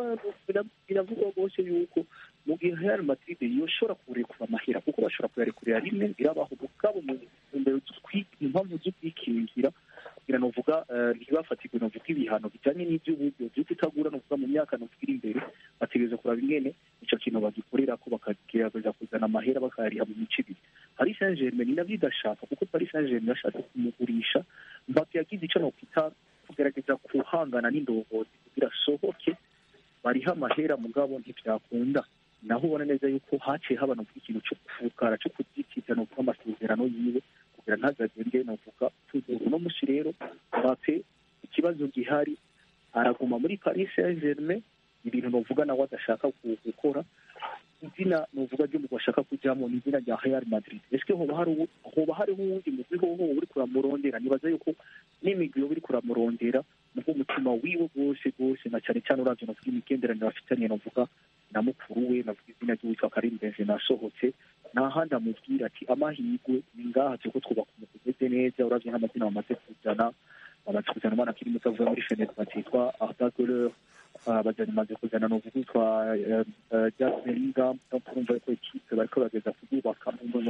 D: biravuga bose yuko mu gihe Real Madrid yoshora kurekura amahera kuko bashobora kuyarekurira rimwe birabaho bukabo mu mbere impamvu z'ukwikingira kugira no vuga ntibafatirwe no vuga ibihano bijanye n'iby'uburyo byo kutagura no vuga mu myaka no kugira imbere bategereza kuraba ingene ico kintu bagikorera ko bakagira kuzana amahera bakariha mu micibiri. Paris Saint-Germain navyo idashaka kuko Paris Saint-Germain yashatse kumugurisha Mbappe yagize ico no kwita kugerageza kuhangana n'indongozi kugira sohoke bariha amahera mugabo ntivyakunda, naho ubona neza yuko haciye haba no ikintu cyo kufukara cyo kuzikiza no amasezerano yiwe kugira ntazagende no vuga tuzo no musi rero Mbappe ikibazo gihari araguma muri Paris Saint-Germain ibintu no vuga nawe adashaka gukora izina no vuga ryo mugashaka kujyamo n'izina rya Real Madrid. Eske hoba hari hoba hari uwundi mugwi hoho uri kuramurondera, nibaza yuko n'imigwi yo uri kuramurondera muko umutima wiwe gose gose na cyane cyane uravye no vuga imigenderanire afitanye no vuga na mukuru we navuga izina ry'uwitwa Karim Benzema asohotse nahandi amubwira ati amahirwe ni ngaha cyo twubaka umugeze neza, uravye nk'amazina bamaze kuzana bamaze kuzana bana kiri muto avuye muri Fenerbahce yitwa Arda Güler, abajani maze kuzana no kwitwa Jude Bellingham, urumva ko ikipe bariko bageza kuyubaka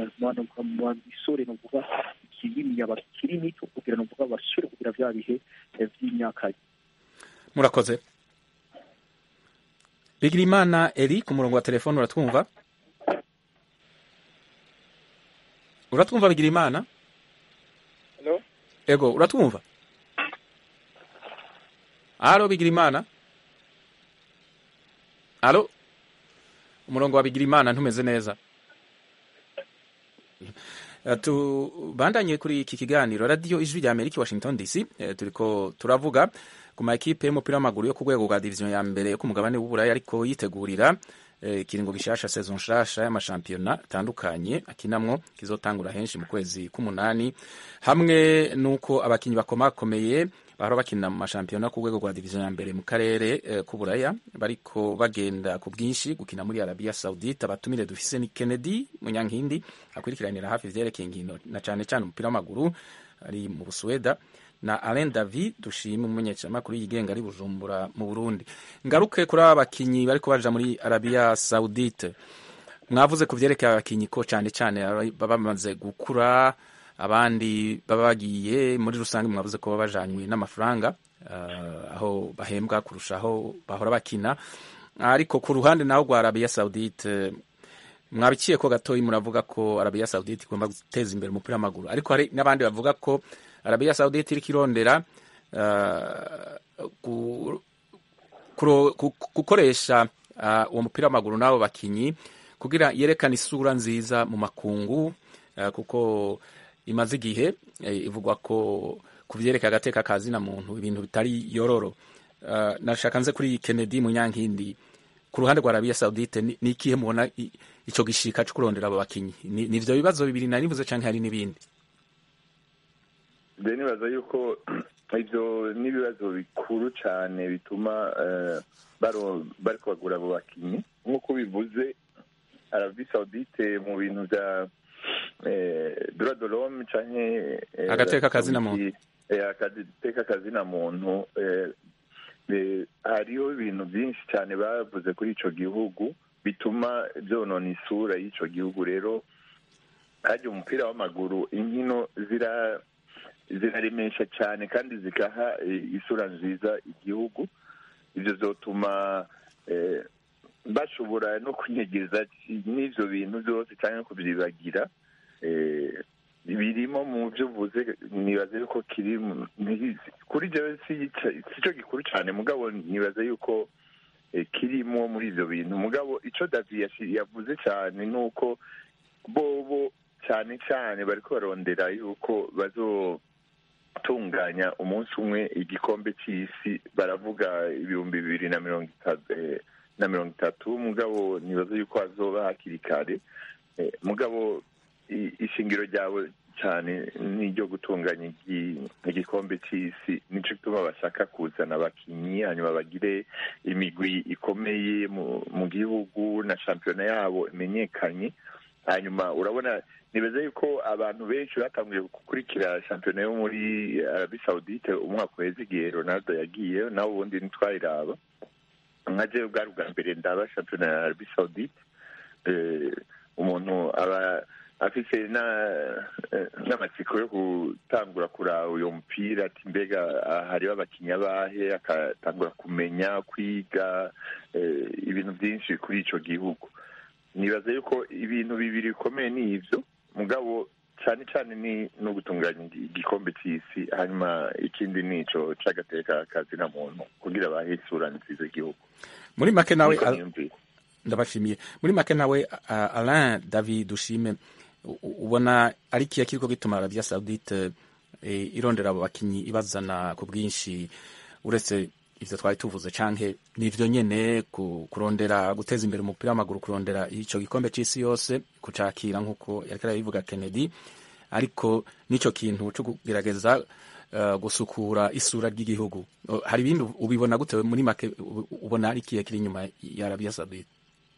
D: mu isore no vuga ikirimi y'abakiri mito kugira no vuga bashobore kugira vya bihe vy'imyaka.
A: Murakoze. Bigirimana Eri ku murongo wa telefone uratwumva? Uratwumva Bigirimana?
C: Hello?
A: Ego, uratwumva? Alo Bigirimana? Alo? Umurongo wa Bigirimana ntumeze neza. Tubandanye kuri iki kiganiro Radio Ijwi rya Amerika Washington D C, turiko turavuga ku ma equipe y'umupira w'amaguru yo ku rwego rwa division ya mbere yo ku mugabane w'Uburayi ariko yitegurira ikiringo gishasha saison nshasha y'amashampiyona atandukanye akinamwo kizotangura henshi mu kwezi k'umunani, hamwe nuko abakinyi bakomakomeye bahora bakina mu mashampiyona ku rwego rwa diviziyo ya mbere mu karere eh, k'uburaya bariko bagenda ku bwinshi gukina muri Arabia Saudite. Abatumire dufise ni Kennedy Munyankindi akurikiranira hafi ivyerekeye inkino na cane cane umupira w'amaguru ari mu Busuweda, na Alain David dushima umumenyeshamakuru yigenga ari Bujumbura mu Burundi. Ngaruke kuri aba bakinyi bariko baja muri Arabia Saudite, mwavuze ku vyerekeye abakinyi ko cane cane baba bamaze gukura, abandi baba bagiye muri rusange, mwavuze ko baba bajanywe n'amafaranga uh, aho bahembwa kurushaho bahora bakina. Ariko ku ruhande naho rwa Arabia Saudite mwabikiye ko gatoyi, muravuga ko Arabia Saudite igomba guteza imbere umupira w'amaguru, ariko hari n'abandi bavuga ko Arabia Saudite iriko irondera uh, gukoresha uwo uh, mupira w'amaguru n'abo bakinyi kugira yerekane isura nziza mu makungu, uh, kuko imaze igihe eh, ivugwa ko kuvyerekeye agateka kazina muntu ibintu bitari yororo. Uh, nashaka nze kuri Kennedy Munyankindi, ku ruhande rwa Arabia Saudite ni, ni ikihe mubona ico gishika cyo kurondera abo bakinyi? Ni, ni vyo bibazo bibiri nari nivuze canke hari n'ibindi?
F: Bene baza yuko ivyo n'ibibazo bikuru cane bituma uh, baro bariko bagura abo bakinyi. Nkuko bivuze Arabia Saudite mu bintu vya eh droit de l'homme canke eh,
A: agateka kazina muntu
F: eh agateka kazina muntu eh hariho ibintu byinshi cyane bavuze kuri ico gihugu bituma byonona isura y'ico gihugu. Rero hajya umupira w'amaguru inkino zira ziraremesha cyane kandi zikaha isura nziza igihugu. Ivyo zotuma eh, bashobora no kunyegeza n'ivyo bintu byose cyangwa kubyibagira. eh birimo mu byo uvuze, nibaze yuko kiri kuri jewe si cyo gikuru cyane, mugabo nibaze yuko eh, kirimo muri ivyo bintu. Mugabo ico David yavuze cyane nuko bobo cyane cyane bariko barondera yuko bazotunganya umunsi umwe igikombe c'isi, baravuga ibihumbi bibiri na mirongo itatu eh, na mirongo itatu. Mugabo nibaze yuko azoba hakiri kare. eh, mugabo ishingiro ryawe cyane n'iryo gutunganya igikombe c'isi, nico gituma bashaka kuzana abakinyi hanyuma bagire imigwi ikomeye mu gihugu na shampiyona yabo imenyekanye. Hanyuma urabona, nibaza yuko abantu benshi batanguye gukurikira shampiyona yo muri Arabia Saudite umwaka uheze igihe Ronaldo yagiye, nawe ubundi ntitwayiraba. nka jewe bwari ubwa mbere ndaba shampiyona ya Arabia Saudite. eh, umuntu aba afise n'amatsiko yo gutangura kuraba uyo mupira, ati mbega hariho abakinyi abahe, akatangura kumenya kwiga ibintu byinshi kuri ico gihugu. Nibaza yuko ibintu bibiri bikomeye ni ivyo, mugabo cyane cyane ni no gutunganya igikombe c'isi, hanyuma ikindi nico c'agateka kazina muntu kugira bahe isura nziza igihugu.
A: Muri make nawe ndabashimiye. Muri make nawe uh, Alain David dushime, ubona ari kiya kiriko gituma Arabia Saudite e, irondera abo bakinyi ibazana ku bwinshi, uretse ivyo twari tuvuze canke nivyo nyene kurondera guteza imbere umupira w'amaguru, kurondera ico gikombe c'isi yose kucakira nkuko yariko arabivuga Kennedy, ariko nico kintu cyo kugerageza uh, gusukura isura ry'igihugu. Uh, hari ibindi ubibona gute? Muri make ubona ari kiya kiri inyuma ya Arabia Saudite?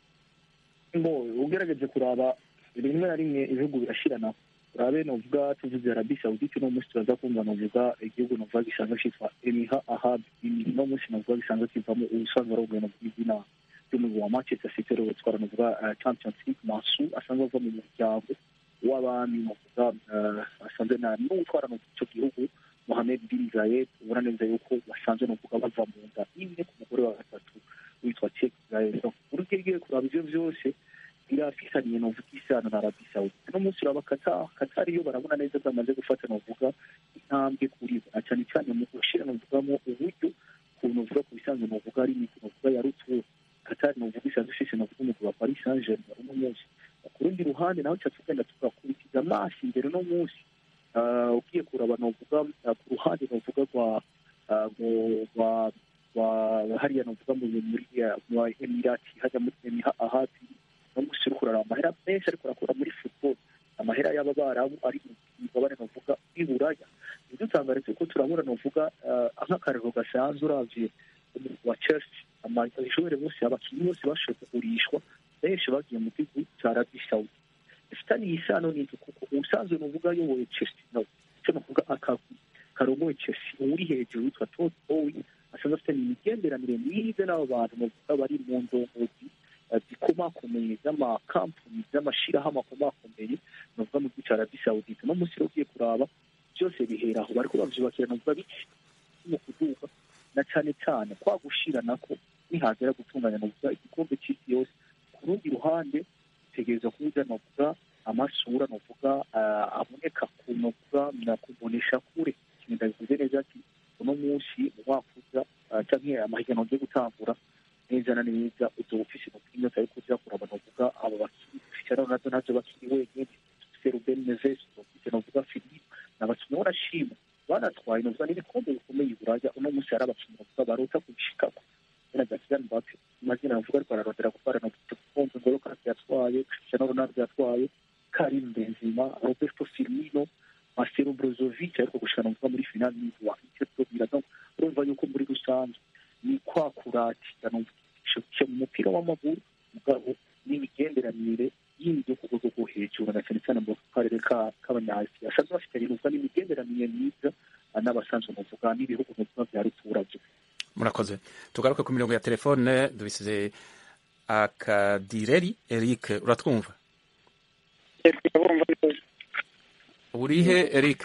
D: Mbo ugerageje kuraba rimwe na rimwe ibihugu birashirana. Urabe novuga tuvuze Arabia Saudite no musi turaza kumva novuga igihugu novuga gisanzwe cyitwa Emiha Ahad, no musi novuga gisanzwe kivamo ubusanzwe arogwe no bw'izina ry'umugwi wa Manchester City ro twara novuga Champions League. Masu asanzwe ava mu muryango w'abami novuga asanzwe na n'utwara no cyo gihugu Mohamed bin Zayed. ubona neza yuko basanzwe novuga bava mu nda imwe ku mugore wa gatatu witwa Sheikh Zayed. Urugero kuraba ivyo vyose birafisaniye novuga isano na Arabia Saudite. No musi urabakata Qatar yo barabona neza bamaze gufata novuga intambwe kuri bo, cyane cyane mu gushira novugamo uburyo kuntu uvuga ku bisanzwe novuga ari imikino novuga ya rutu. Qatar novuga isanzwe ishise novuga umugwi wa Paris Saint-Germain uno munsi. Ku rundi ruhande naho cyo tugenda tugakurikiza amashi imbere no munsi ugiye kuraba novuga ku ruhande novuga rwa rwa rwa hariya novuga mu muri Emirati hajya muri Emiha Ahad no musi kurara amahera menshi ariko arakora muri football. amahera y'aba barabu ari mu migabane novuga iburaya bidutangaritse ko turabura novuga nk'akarero gasanzwe uravye wa Chelsea amashuri bose abakinnyi bose bashoboye kugurishwa benshi bagiye mu gihugu cya Arabie Saoudite ifitanye isano n'iki kuko ubusanzwe novuga yoboye Chelsea no cyo novuga akagu karongoye Chelsea uri hejuru witwa Todd Boehly asanzwe afite imigenderanire myiza n'abo bantu novuga bari mu ndongozi zikomakomeye z'amakampani z'amashirahamwe akomakomeye novuga mu gihugu cya Arabie Saoudite no munsi ugiye kuraba byose bihera aho bariko bavyubakira novuga biki mu kuduka na cyane cyane kwa gushira nako nihagera gutunganya novuga igikombe cy'isi yose ku rundi ruhande tegereza kuza novuga amasura novuga aboneka ku novuga na kubonesha kure kintu ndabivuze neza ati uno munsi mu mwaka uza canke amahiganwa yo gutangura neza na neza uzoba ufise umupira utari kuja kuraba novuga abo bakiri Cristiano Ronaldo navyo bakiri wenyene ufise Ruben Neves ufise novuga Philippe n'abakinnyi barashima banatwaye novuga n'ibikombe bikomeye iburaya uno munsi hari abakinnyi novuga barota kubishikako na Kylian Mbappe mazina navuga ariko ararondera gutwara no gikombe N'Golo Kanté yatwaye Cristiano Ronaldo yatwaye Karim Benzema Roberto Firmino Marcelo Brozovic ariko gushika novuga muri final n'izwa icyo tubira donc urumva yuko muri rusange ni kwa kurati cyo mu mupira w'amaguru mugabo n'imigenderanire y'ibyo ku rwego rwo hejuru na cyane cyane mu karere k'abanyasi asanzwe bafite n'uvuga n'imigenderanire myiza n'abasanzwe muvuga n'ibihugu novuga bya ruturage.
A: Murakoze. Tugaruke ku mirongo ya telefone dubisize Akadireri Eric uratwumva? Urihe Eric?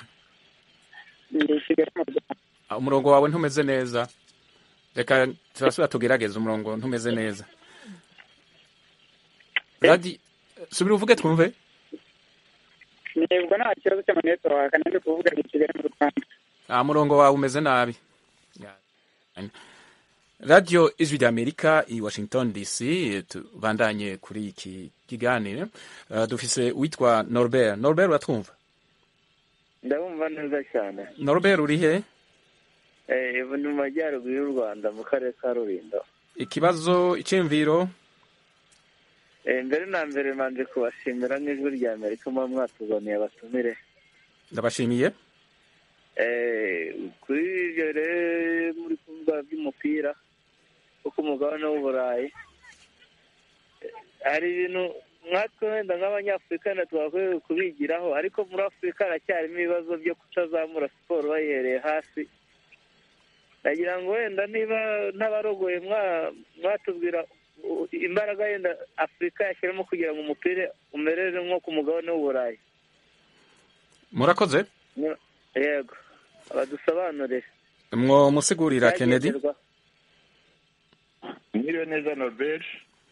A: Umurongo wawe ntumeze neza. Reka turasubira tugerageza umurongo ntumeze neza. Radi subira uvuge twumve.
J: Nibwo nta kibazo cy'amaneto wakanende kuvuga ni Kigali mu Rwanda.
A: Ah murongo wawe umeze nabi. Radio Ijwi ry'Amerika i Washington D C tubandanye kuri iki kiganiro. Uh, dufise witwa Norbert. Norbert uratwumva?
K: Ndabumva neza cyane.
A: Norbert urihe?
K: Eh, ubu ni mu majyaruguru y'u Rwanda mu karere ka Rulindo.
A: Ikibazo icemviro?
K: Eh, mbere na mbere manje kubashimira n'Ijwi ry'Amerika mu mwatuzaniye abatumire.
A: Ndabashimiye.
K: Eh, kuri ibyo rero muri kuvuga by'umupira uko umugabane w'Uburayi hari ibintu mwatwe wenda nk'abanyafurika na twakwiye kubigiraho ariko muri Afurika haracyarimo ibibazo byo kutazamura siporo bayihereye hasi. Nagira ngo wenda niba n'abarogoye mwatubwira imbaraga yenda Afurika yashyiramo kugira ngo umupira umerere nko ku mugabane w'Uburayi.
A: Murakoze.
K: Yego abadusobanurire
A: mwo musigurira Kennedy.
F: Mwiriwe neza Norbert.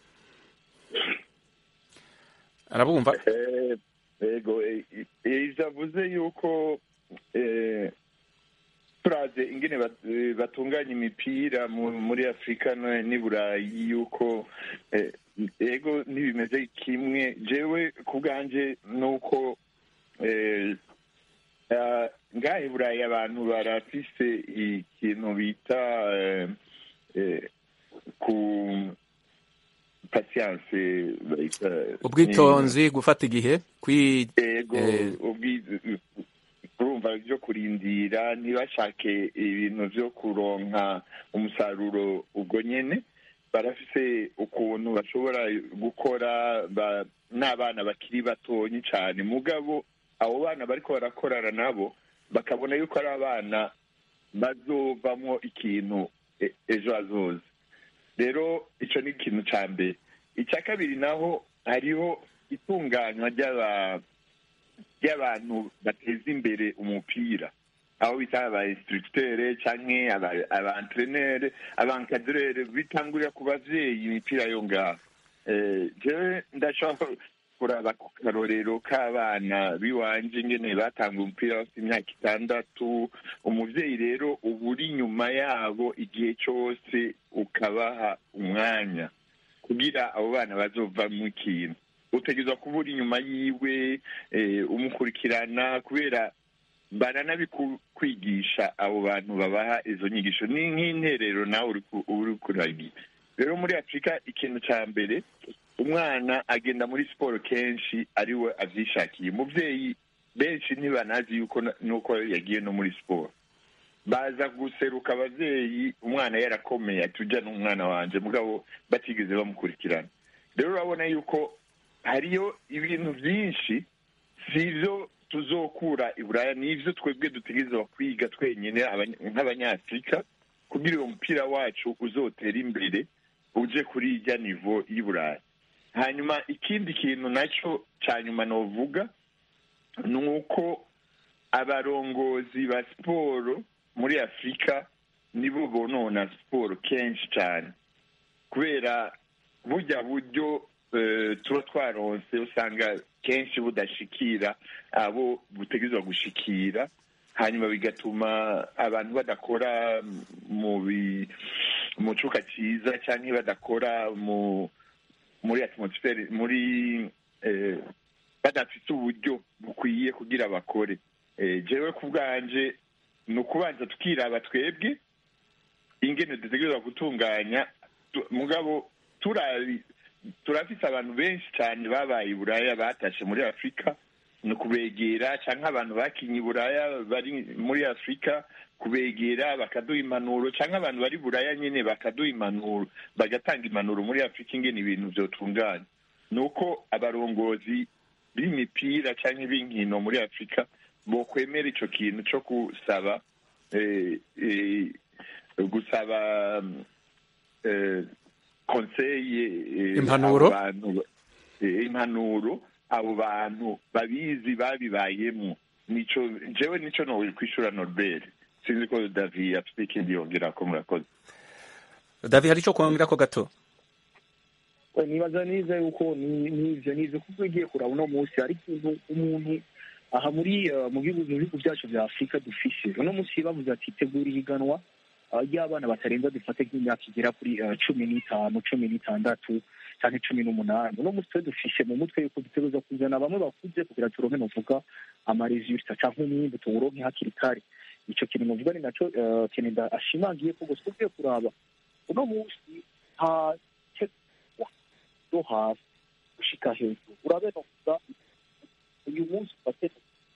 A: Arabumva?
F: Yego izavuze yuko turaze ingene batunganya imipira muri Afurika n'i Burayi yuko yego ntibimeze kimwe. Jewe ku bwanje nuko ngahe Burayi abantu barafise ikintu bita ku patience
A: ubwitonzi gufata igihe
F: urumva byo kurindira ntibashake ibintu byo kuronka umusaruro ubwo nyene barafise ukuntu bashobora gukora n'abana bakiri batonyi cyane mugabo abo bana bariko barakorana nabo bakabona yuko ari abana bazovamwo ikintu ejo hazoza. Rero ico ni ikintu ca mbere. Icya kabiri naho hariho itunganywa ry'abantu bateza imbere umupira aho bita aba instructeur canke aba entraîneur aba encadreur bitangurira ku bavyeyi imipira yo ngaho. Je ndashaka kuraba ku karorero k'abana biwanje ingene batanga umupira bafite imyaka itandatu. Umuvyeyi rero uba uri inyuma yabo igihe cyose ukabaha umwanya kugira abo bana bazovamwo ikintu. Utegerezwa kuba uri inyuma yiwe umukurikirana kubera baranabikwigisha abo bantu babaha izo nyigisho. Ni nk'interero nawe uri kuragira. Rero muri Afurika ikintu ca mbere umwana agenda muri siporo kenshi ari we avyishakiye. Umuvyeyi benshi ntibanazi yuko nuko yagiye no muri siporo, baza guseruka abavyeyi umwana yarakomeye atuja n'umwana wanje mugabo batigeze bamukurikirana. Rero urabona yuko hariyo ibintu vyinshi sivyo tuzokura i Buraya, n'ivyo twebwe dutegerezwa kwiga twenyene nk'abanyafrika kugira uwo mupira wacu uzotera imbere uje kuri irya nivo y'i Buraya. Hanyuma ikindi kintu naco ca nyuma novuga ni uko abarongozi ba siporo muri Afurika nibo bonona siporo kenshi cyane, kubera burya buryo tuba twaronse usanga kenshi budashikira abo butegerezwa gushikira, hanyuma bigatuma abantu badakora mu mu cuka cyiza cyangwa badakora mu muri atmosphere muri badafite uburyo bukwiye kugira bakore. Jewe ku bwanje ni ukubanza tukiraba twebwe ingene dutegerezwa gutunganya, mugabo turabi turafise abantu benshi cyane babaye i Buraya batashe muri Afurika, ni kubegera cyangwa abantu bakinye i Buraya bari muri Afurika kubegera bakaduha impanuro, cyangwa abantu bari Buraya nyine bakaduha impanuro, bagatanga impanuro muri Afurika ingene ibintu vyotunganya. Nuko abarongozi b'imipira cyangwa b'inkino muri Afurika bokwemera ico kintu cyo gusaba eh, eh, gusaba eh, conseil
A: impanuro
F: impanuro abo bantu babizi babibayemo. Nico jewe nico no kwishura Norbert, sinzi ko David afite ikindi yongera ko murakoze.
A: David hari ico kwongera ko gato?
D: Nibaza neza yuko nivyo nivyo kuko igiye kuraba uno munsi hari ikintu umuntu aha muri mu bihugu byacu bya Afurika dufise. Uno munsi bavuze ati tegura ihiganwa ry'abana batarenza dufate nk'imyaka igera kuri cumi n'itanu cumi n'itandatu cyane cumi n'umunani. Uno munsi dufishe mu mutwe yuko dutegereza kuzana bamwe bakuze kugira turonke novuga amaresultat cyangwa umwimbu tuwuronke hakiri kare. Ico kintu novuga ni naco kintu ashimangiye ko gusa ugiye kuraba uno munsi ha do hasi gushika hejuru urabe novuga uyu munsi bafite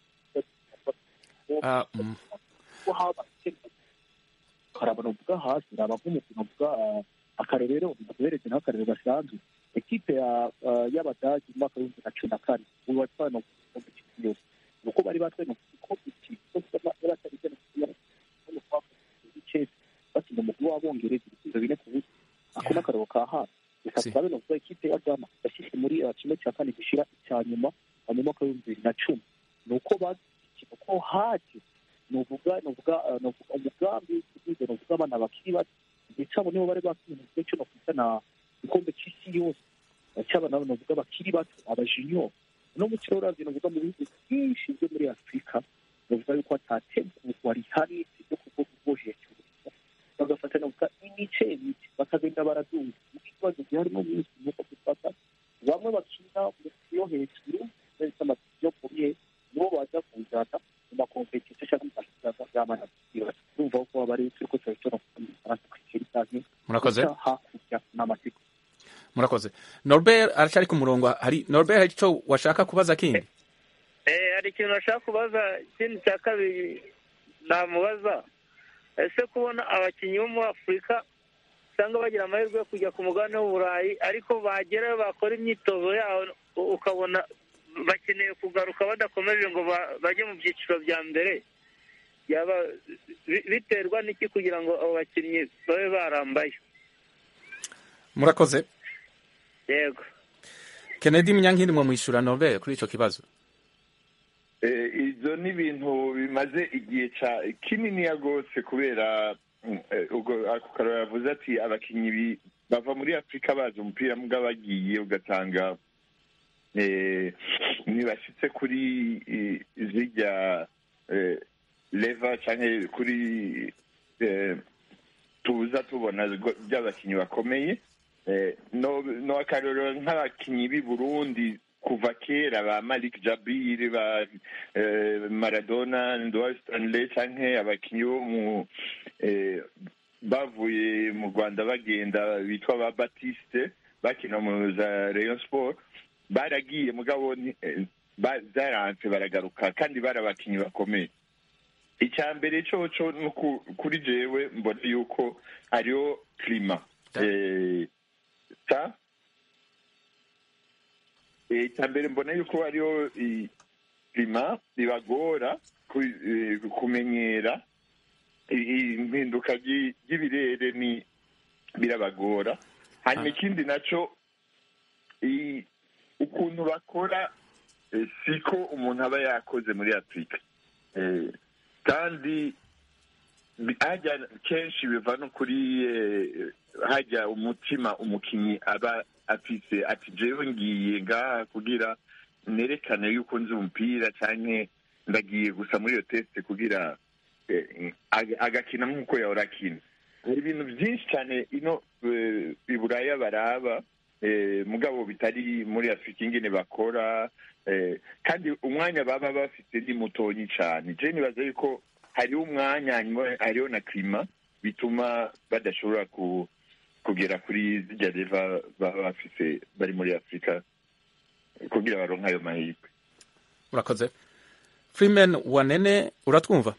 A: ah
D: ko haba karabano bwa hasi raba nk'umukino bwa akarerero biberetse n'akarero gasanzwe. Ekipe ya y'abadagi mu mwaka w'ibihumbi bibiri na cumi na kane ubu batwana mu cyiciro uko bari batwana ko ikigo cy'abatarije no kwa ice batinda mu kuba abongereza ibyo bine ku buso akona karero ka hasi ikasaba no kwa ekipe ya Ghana yashyize muri kimwe cya kane gishira icya nyuma mu mwaka w'ibihumbi bibiri na cumi. Nuko bazikiko ko haje nuvuga nuvuga umugambi kugira nuvuga abana bakiri bato ndetse abo nibo bari bakinye mu cyo no kwitana ikombe cy'isi yose cy'abana nuvuga bakiri bato abajinyo no mu cyo urazi nuvuga mu bihugu byinshi byo muri Afurika nuvuga yuko atategurwa rihari ryo kuvuga ubwo hejuru bagafata nuvuga imice imice bakagenda baradunga mu kibazo giharimo mu nuko gufata bamwe bakina mu yo hejuru ndetse amatiyo kuriye nibo baza kuzata na competition cyangwa cyangwa y'amana urumva ko bari turiko cyoro
A: murakoze murakoze. Norbert arashari ku murongo. Hari Norbert hari ico washaka kubaza kindi?
K: Eh hari ikintu nashaka kubaza kindi cya kabiri namubaza, ese kubona abakinyi bo muri Afurika usanga bagira amahirwe yo kujya ku mugabane w'Uburayi ariko bagera bakora imyitozo yabo ukabona bakeneye kugaruka badakomeje ngo bajye mu byiciro bya mbere, yaba biterwa n'iki kugira ngo abo bakinnyi babe barambaye?
A: Murakoze.
K: Yego.
A: Kennedy Munyankindi mwo mwishura Norbert kuri ico kibazo.
F: Eh izo ni ibintu bimaze igihe ca kinini yagose kubera ubwo akukaro yavuze ati abakinnyi bava muri Afurika baje umupira muga bagiye ugatanga eh nibashitse kuri zijya leva cyane kuri tuza tubona by'abakinnyi bakomeye no no akarero nk'abakinnyi b'i Burundi kuva kera ba Malik Jabir ba Maradona Ndwa Stanley cyane abakinnyi bo mu bavuye mu Rwanda bagenda bitwa ba Baptiste bakina mu za Rayon Sport baragiye mugabo zaranse baragaruka kandi barabakinyi bakomeye. Icya mbere coco kuri jewe mbona yuko hariho klima ta icya mbere mbona yuko hariho klima bibagora kumenyera impinduka ry'ibirere ni birabagora. Hanyuma ikindi naco ukuntu bakora siko umuntu aba yakoze muri Afurika kandi hajya kenshi biva no kuri hajya umutima umukinnyi aba afise ati jewe ngiye ngaha kugira nerekane yuko nzi umupira canke ndagiye gusa muri iyo teste kugira agakina nk'uko yahora akina. Hari ibintu byinshi cyane ino iburaya baraba mugabo bitari muri Afurika ingene bakora kandi umwanya baba bafite ni mutonyi cyane. Je nibaza yuko hariho umwanya hariho na klima bituma badashobora kugera kuri zijya leva baba bafite bari muri Afurika kugira baronka ayo mahirwe.
A: Urakoze. Freeman Wanene uratwumva?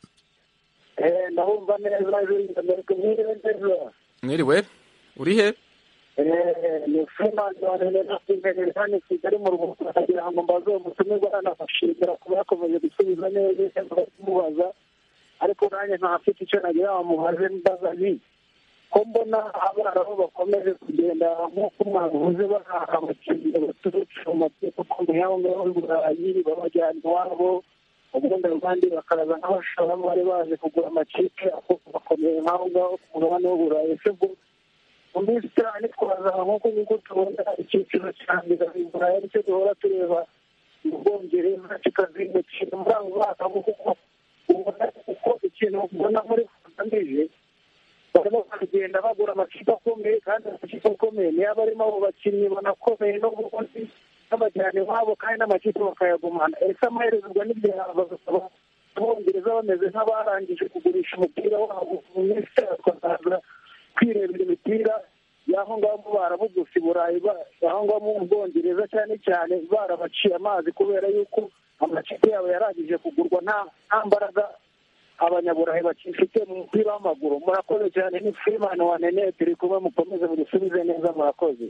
G: Eh ndahumva neza neza.
A: Mwiriwe uri he?
G: Eh ni Freeman Wanene nafite hano Kigali mu Rwanda kugira ngo mbaze umutumirwa anafashira kuba yakomeje gusubiza neza kumubaza ariko nanjye ntafite icyo nagira bamubaze mbaza ni ko mbona abaraho bakomeje kugenda nk'uko mwavuze bahaha abakinnyi baturutse mu mateka akomeye aho ngaho i Burayi babajyana iwabo ubundi abandi bakaza nk'abashoramari baje kugura amakipe bakomeye nk'aho ngaho ku mugabane w'Uburayi. Ese bwo mu minsi itanu twaza nk'uko nguko tubona icyiciro cya mbere i Burayi aricyo duhora tureba mu Bwongereza kikazindukira muri abo bana kuko ubona uko ikintu ubona muri Kagame barimo kugenda bagura amakipe akomeye kandi amakipe akomeye niyo barimo abo bakinnyi banakomeye n'ubundi n'abajyane babo kandi n'amakipe bakayagumana. Ese amaherezwa n'ibyaha bagasaba Abongereza bameze nk'abarangije kugurisha umupira wabo mu minsi bakaza kwirebera imipira y'aho ngaho mu barabugusi Burayi aho ngaho mu Bwongereza cyane cyane barabaciye amazi kubera yuko amakipe yabo yarangije kugurwa nta mbaraga abanyaburayi bakifite mu mupira w'amaguru. Murakoze cyane. Ni Freeman Wanene turi kumwe mukomeze mudusubize neza murakoze.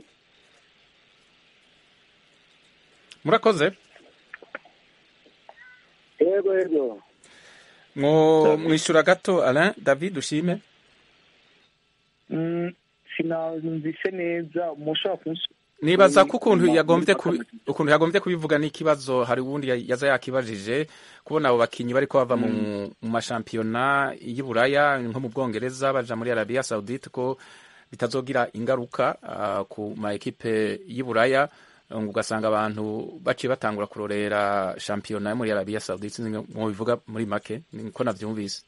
A: Murakoze.
G: Yego yego.
A: Mwo mwishura gato Alain David ushime.
D: Mm sinazumvise neza mushaka kunsu
A: nibaza ko ukuntu yagombye ukuntu yagombye kubivuga n'ikibazo hari wundi yaza yakibajije kubona abo bakinyi bariko bava mu mashampiyona y'Iburaya nko mu Bwongereza baja muri Arabia Saudite ko bitazogira ingaruka uh, ku ma equipe y'Iburaya ugasanga abantu baciye batangura kurorera shampiyona yo muri Arabia Saudite mu bivuga muri make niko navyumvise.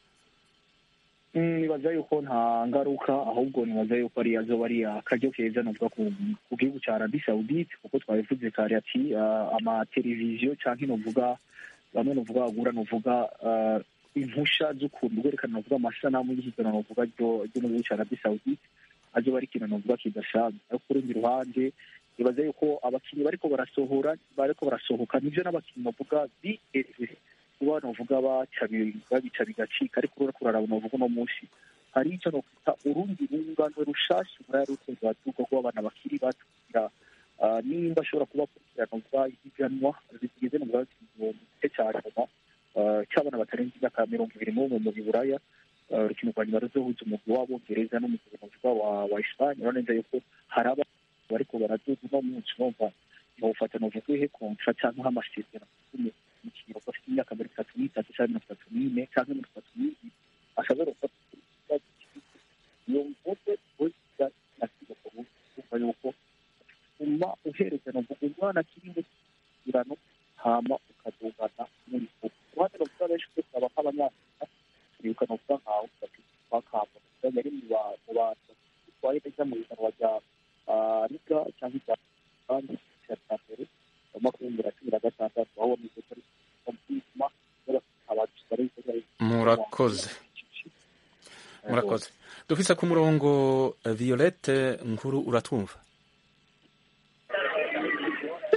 D: Nibaza yuko nta ngaruka ahubwo nibaza yuko ari azoba ari akaryo keza nuvuga ku gihugu cya Arabia Saudite kuko twabivuze kare ati amateleviziyo canke novuga bamwe novuga bagura novuga impusha z'ukuntu gwerekana novuga amasanamu y'ihigana novuga ryo mu gihugu cya Arabia Saudite azoba ari ikintu novuga kidasanzwe. Ariko ku rundi ruhande nibaza yuko abakinnyi bariko barasohora bariko barasohoka nivyo n'abakinnyi novuga bi kuba novuga babica bigacika ariko uriko urarabona novuga uno munsi hari icyo nokwita urundi rungano rushasha muri rutoza batuko ko abana bakiri bato kugira nimba ashobora kubakurikirana novuga ihiganwa zigeze novuga igihe cya nyuma cy'abana batarenze imyaka mirongo ibiri n'umwe mu Buraya urukino rwa nyuma ruzohuza umugwi w'Abongereza n'umugwi novuga wa Espagne. Urabona neza yuko hari aba bariko baraduza uno munsi numva nofata novuga ihe kontra cyangwa amasezerano umukino ufite imyaka mirongo itatu n'itatu cyangwa mirongo itatu n'ine cyangwa mirongo itatu n'ibiri ashobora gufata iyo mvuze wese akiga kuvuga yuko uma uhereza no umwana kiri mu kirano hama ukadugana muri uko wate no kuba benshi kwaba nk'abanyafurika turibuka no kuba nkaho bakamba yari mu bantu twari neza mu biganwa bya liga cyangwa kandi cyatapere makumyabiri cumi na gatandatu aho nizo kuri kompima abacu bari
A: murakoze murakoze dufise ku murongo Violette Nkuru uratwumva?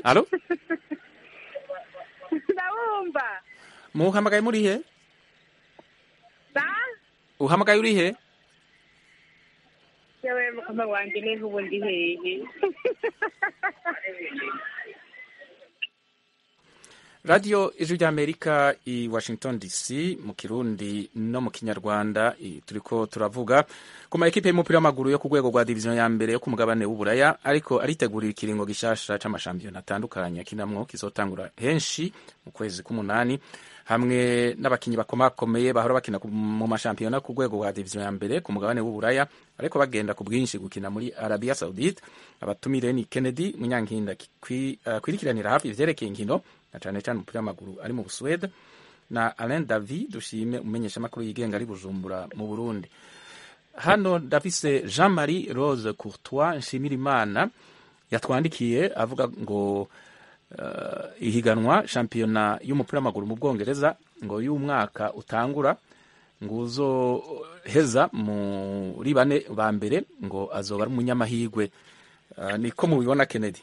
A: Alo?
L: Ndabumva.
A: Muhamagaye muri he?
L: Sa?
A: Uhamagaye uri he?
L: Yewe mukama wanje ni ubundi hehe.
A: Radio Ijwi ry'Amerika i Washington D C mu Kirundi no mu Kinyarwanda turiko turavuga ku ma ekipe y'umupira w'amaguru yo ku rwego rwa division ya mbere yo ku mugabane w'Uburaya ariko aritegurira ikiringo gishasha c'amashampiyona atandukanye akinamwo kizotangura henshi mu kwezi k'umunani hamwe n'abakinyi bakomakomeye bahora bakina mu mashampiyona ku rwego rwa division ya mbere ku mugabane w'Uburaya ariko bagenda ku bwinshi gukina muri Arabia Saudite. Abatumire ni Kennedy Munyankinda kwirikiranira hafi ivyerekeye inkino na cane cane umupira w'amaguru ari mu Busuwede na Alain David dushime umenyesha makuru yigenga ari Bujumbura mu Burundi. Hano ndafise Jean-Marie Rose Courtois Nshimirimana yatwandikiye avuga ngo uh, ihiganwa shampiyona y'umupira w'amaguru mu Bwongereza ngo y'umwaka utangura ngo uzoheza muri bane ba mbere ngo azoba ari umunyamahigwe. Uh, niko mubibona Kennedy?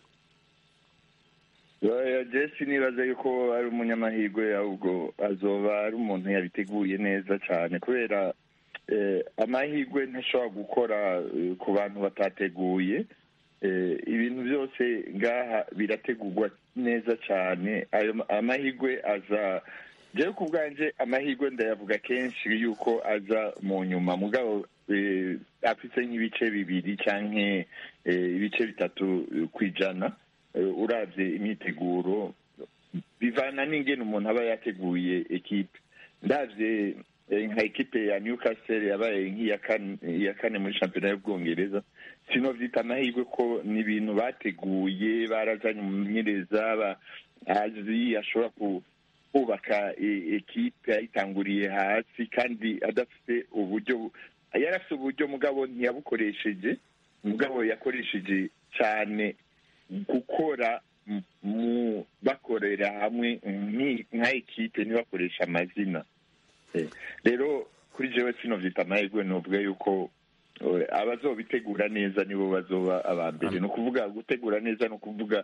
F: Jesse nibaza yuko ari umunyamahirwe ahubwo azoba ari umuntu yabiteguye neza cyane kubera amahirwe ntashobora gukora ku bantu batateguye. Ibintu byose ngaha birategurwa neza cyane. Ayo amahirwe aza jewe ku bwanje amahirwe ndayavuga kenshi yuko aza mu nyuma mugabo afite nk'ibice bibiri canke ibice bitatu kwijana uravye imyiteguro bivana n'ingene umuntu aba yateguye ekipe. Ndavye nka ekipe ya Newcastle yabaye nk'iya kane muri shampiyona y'Ubwongereza sinovyita amahirwe ko ni ibintu bateguye barazanye umumenyereza azi ashobora kubaka ekipe ayitanguriye hasi kandi adafite uburyo yari afite uburyo mugabo ntiyabukoresheje mugabo yakoresheje cyane gukora mu bakorera hamwe nka ekipe ntibakoresha amazina. Rero kuri jewe sinovyita amahirwe novuga yuko abazobitegura neza nibo bazoba aba mbere. Ni ukuvuga gutegura neza ni ukuvuga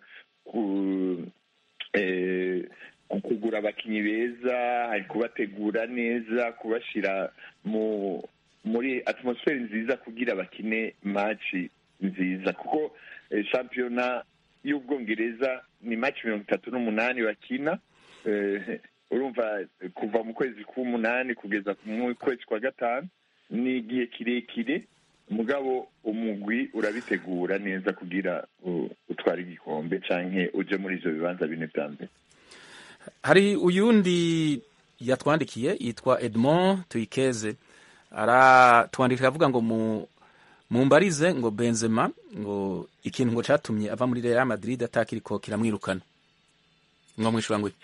F: kugura abakinyi beza, hari kubategura neza, kubashira mu muri atmosfere nziza kugira bakine match nziza kuko shampiyona y'Ubwongereza ni match mirongo itatu n'umunani bakina. Urumva kuva mu kwezi k'umunani kugeza mu kwezi kwa gatanu ni igihe kirekire mugabo umugwi urabitegura neza kugira utwara igikombe canke uje muri ivyo bibanza bine vya mbere.
A: Hari uyundi yatwandikiye yitwa Edmond Tuyikeze aratwandikira avuga ngo mu mumbarize ngo Benzema ngo ikintu ngo catumye ava muri Real Madrid atakiriko kiramwirukana ngo mwishura ngo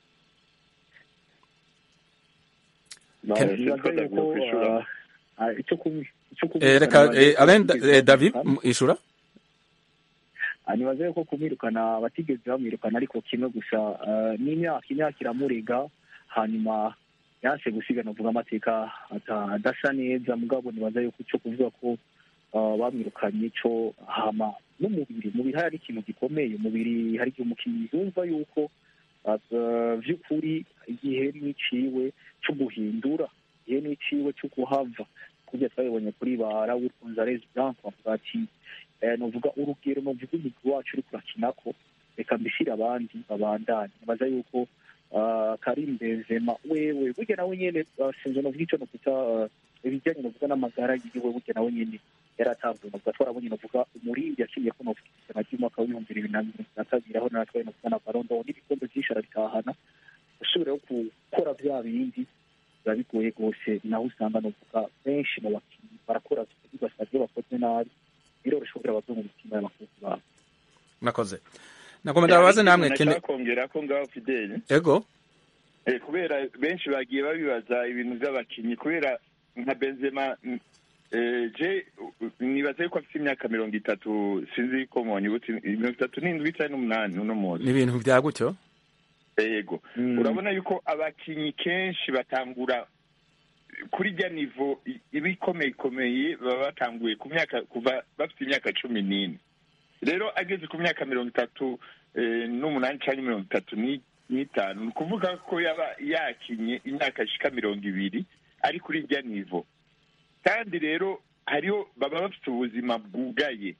A: reka Alain David ishura
D: nibaze ko kumwirukana batigeze bamwirukana ariko kimwe gusa n'imyaka imyaka iramurega hanyuma yanse gusigana uvuga amateka adasa neza mugabo nibaza yuko cyo kuvuga ko bamwirukanye cyo hama n'umubiri umubiri hari ikintu gikomeye umubiri hari igihe umukinnyi yumva yuko vy'ukuri igihe n'iciwe cyo guhindura igihe n'iciwe cyo kuhava kujya twabibonye kuri ba Raul Gonzalez Blanco ati novuga urugero novuga umugwi wacu uri kurakinako reka mbishira abandi babandanye nibaza yuko Karim Benzema wewe burya nawe nyene sinzo novuga ico nokuta ibijyanye novuga n'amagara yiwe burya nawe nyene yaratanzwe novuga twarabonye novuga umurindi yakinye ko novuga isana ry'umwaka w'ibihumbi bibiri na mirongo na kabiri aho natwaye novuga na Ballon d'Or n'ibikombe vyinshi arabitahana usubiraho gukora vya bindi biba bigoye rwose naho usanga novuga benshi mu bakinnyi barakora ugasanga bakoze nabi biroroshe kugira bave mu mitima y'abakozi babo.
A: Murakoze. Nagomba ndababaze namwe
F: kene kongera ko ngaho Fidele.
A: Ego.
F: Eh kubera benshi bagiye babibaza ibintu by'abakinyi kubera nka Benzema eh je nibaze ko afite imyaka mirongo itatu sinzi ko mwonye buti mirongo itatu n'indwi cyane n'umunani uno munsi.
A: Ni ibintu bya gutyo?
F: Ego. Mm. Urabona yuko abakinyi kenshi batangura kuri rya nivo ibikomeye komeye baba batanguye ku myaka kuva bafite imyaka cumi n'ine. Rero ageze ku myaka mirongo itatu n'umunani cyangwa mirongo itatu n'itanu ni ukuvuga ko yaba yakinye imyaka ishika mirongo ibiri ari kuri irya nivo. kandi rero hariho baba bafite ubuzima bwugaye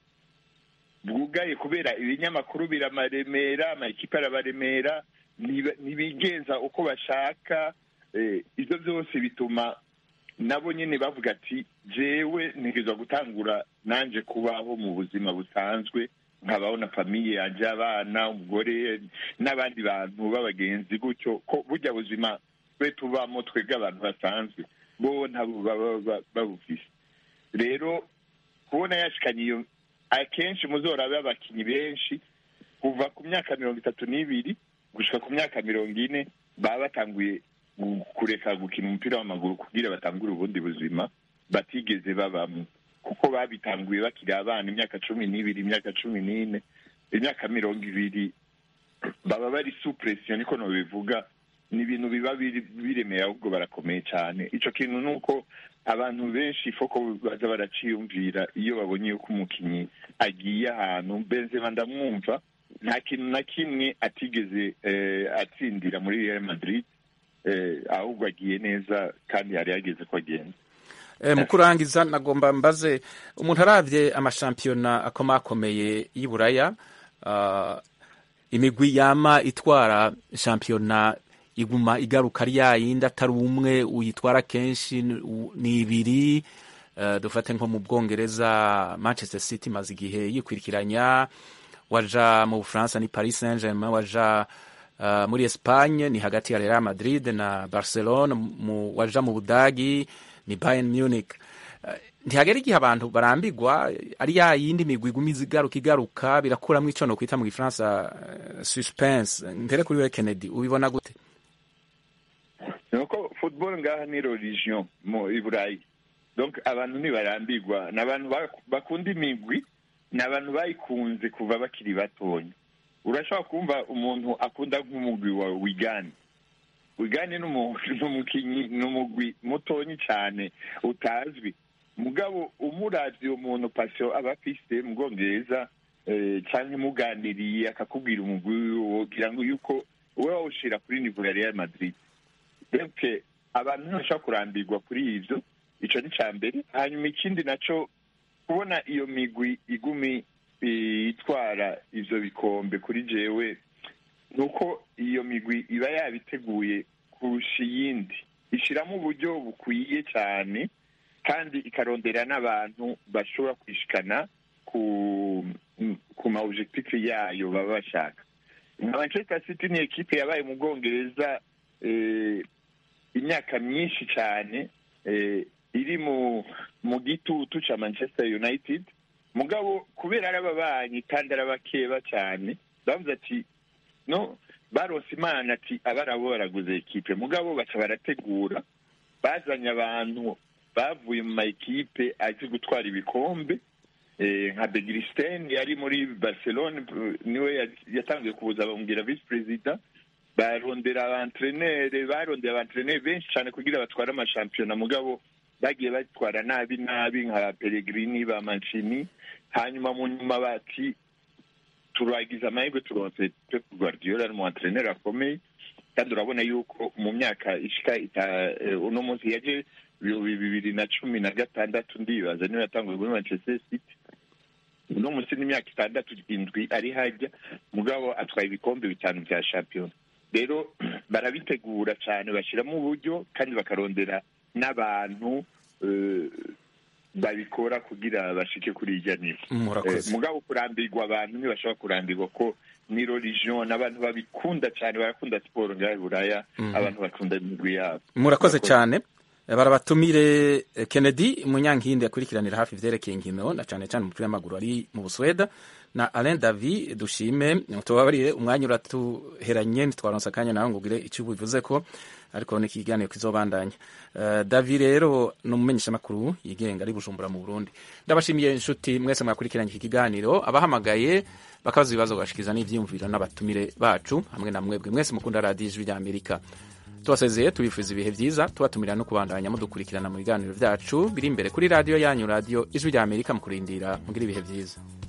F: bwugaye kubera ibinyamakuru biramaremera, amakipe arabaremera, ntibigenza uko bashaka. Ibyo byose bituma nabo nyine bavuga ati jewe ntegerezwa gutangura nanje kubaho mu buzima busanzwe, nkabaho na famiye yanjye, abana, umugore n'abandi bantu b'abagenzi, gutyo ko burya buzima twe tubamo twebwe abantu basanzwe bo ntabo baba babufise. Rero kubona yashikanye iyo, akenshi muzorabe abakinyi benshi kuva ku myaka mirongo itatu n'ibiri gushika ku myaka mirongo ine baba batanguye kureka gukina umupira w'amaguru kugira batangure ubundi buzima batigeze babamo, kuko babitanguye bakiri abana, imyaka cumi n'ibiri, imyaka cumi n'ine, imyaka mirongo ibiri baba bari sous pression, niko no bivuga. Ni ibintu biba biremeye, ahubwo barakomeye cyane. Ico kintu nuko abantu benshi foko baza baraciyumvira iyo babonye yuko umukinyi agiye ahantu. Benzema ndamwumva, nta kintu na kimwe atigeze eh, atsindira muri Real Madrid, eh, ahubwo agiye neza kandi yari yageze ko agenda.
A: E, mu kurangiza nagomba mbaze, umuntu aravye amashampiyona akomakomeye y'Iburaya, uh, imigwi yama itwara shampiyona iguma igaruka ari yayindi, atari umwe uyitwara kenshi, ni ibiri. Uh, dufate nko mu Bwongereza Manchester City maze igihe yikwirikiranya, waja mu Bufaransa ni Paris Saint-Germain, waja uh, muri Espagne ni hagati ya Real Madrid na Barcelona, mu, waja mu Budagi ni Bayern Munich. Uh, ntihagera igihe abantu barambigwa ari ya yindi migwi iguma igaruka igaruka, birakuramwo ico no kwita mu Gifaransa uh, suspense. Ntere kuri we Kennedy, ubibona gute?
F: Nuko football ngaha ni religion mu Iburayi, donc abantu ntibarambigwa, n'abantu bakunda imigwi, n'abantu bayikunze kuva bakiri batonya. Urashobora kumva umuntu akunda nk'umugwi wa Wigan. Wigan ni umukinyi, n'umugwi mutonyi cyane utazwi, mugabo umuravye umuntu passion aba afise mu Bwongereza, eh, canke muganiriye akakubwira umugwi wogira ngo yuko wewe wawushira kuri niveau ya Real Madrid. Donc abantu ntibashobora kurambirwa kuri ivyo, ico ni ca mbere. Hanyuma ikindi naco, kubona iyo migwi igumi itwara ivyo bikombe, kuri jewe nuko iyo migwi iba yabiteguye kurusha iyindi, ishiramo uburyo bukwiye cyane, kandi ikarondera n'abantu bashobora kwishikana ku ku ma objectif yayo baba bashaka. Manchester City ni ekipe yabaye mu Bwongereza eh, imyaka myinshi cyane, eh, iri mu mu gitutu ca Manchester United, mugabo kubera arababanyi kandi arabakeba cyane, bavuze ati no, baronse Imana ati abarabo baraguze ekipe, mugabo baca barategura, bazanye abantu bavuye mu maekipe azi gutwara ibikombe, eh, nka Begiristain yari muri Barcelona, niwe yatangiye kubuza bamubwira vice president, barondera abantrenere, barondera abantrenere benshi cyane kugira batwara amashampiyona, mugabo bagiye batwara nabi nabi, nka Pellegrini, ba Mancini. Hanyuma mu nyuma bati turagize amahirwe turonse Pep Guardiola, mu antrenere akomeye, kandi urabona yuko mu myaka ishika ita uno munsi yaje bibiri na cumi na gatandatu ndibaza niyo yatanguye muri Manchester City. Uno munsi n'imyaka itandatu indwi ari hajya, mugabo atwaye ibikombe bitanu bya champion. Rero barabitegura cyane, bashiramo uburyo kandi bakarondera n'abantu uh, babikora kugira bashike kuri ijya nivo. Eh, mugabo kurambirwa abantu ntibashobora kurambirwa, ko ni religion, n'abantu babikunda cyane, barakunda siporo ngaho Buraya, mm -hmm. abantu bakunda imigwi yabo.
A: Murakoze cyane. Barabatumire Kennedy Munyankindi akurikiranira hafi ivyerekeye inkino na cyane cyane umupira w'amaguru ari mu Busweda, na Alain David Dushime. Tubabarire umwanya uratuheranye, ntitwaronsa kanya nawe ngugire icyo bivuze ko, ariko ni kiganiro kizobandanya. Uh, David rero no mumenyesha makuru yigenga ari Bujumbura mu Burundi. Ndabashimiye inshuti mwese mwakurikiranye iki kiganiro, abahamagaye bakabaza ibibazo bashikiza n'ivyumvira, n'abatumire bacu hamwe na mwebwe mwese mukunda Radio Ijwi rya Amerika. Tubasezeye tubifuza ibihe byiza, tubatumira no kubandanya mudukurikirana mu biganiro vyacu biri imbere kuri radio yanyu, Radio Ijwi rya Amerika, mu kurindira mugira ibihe byiza.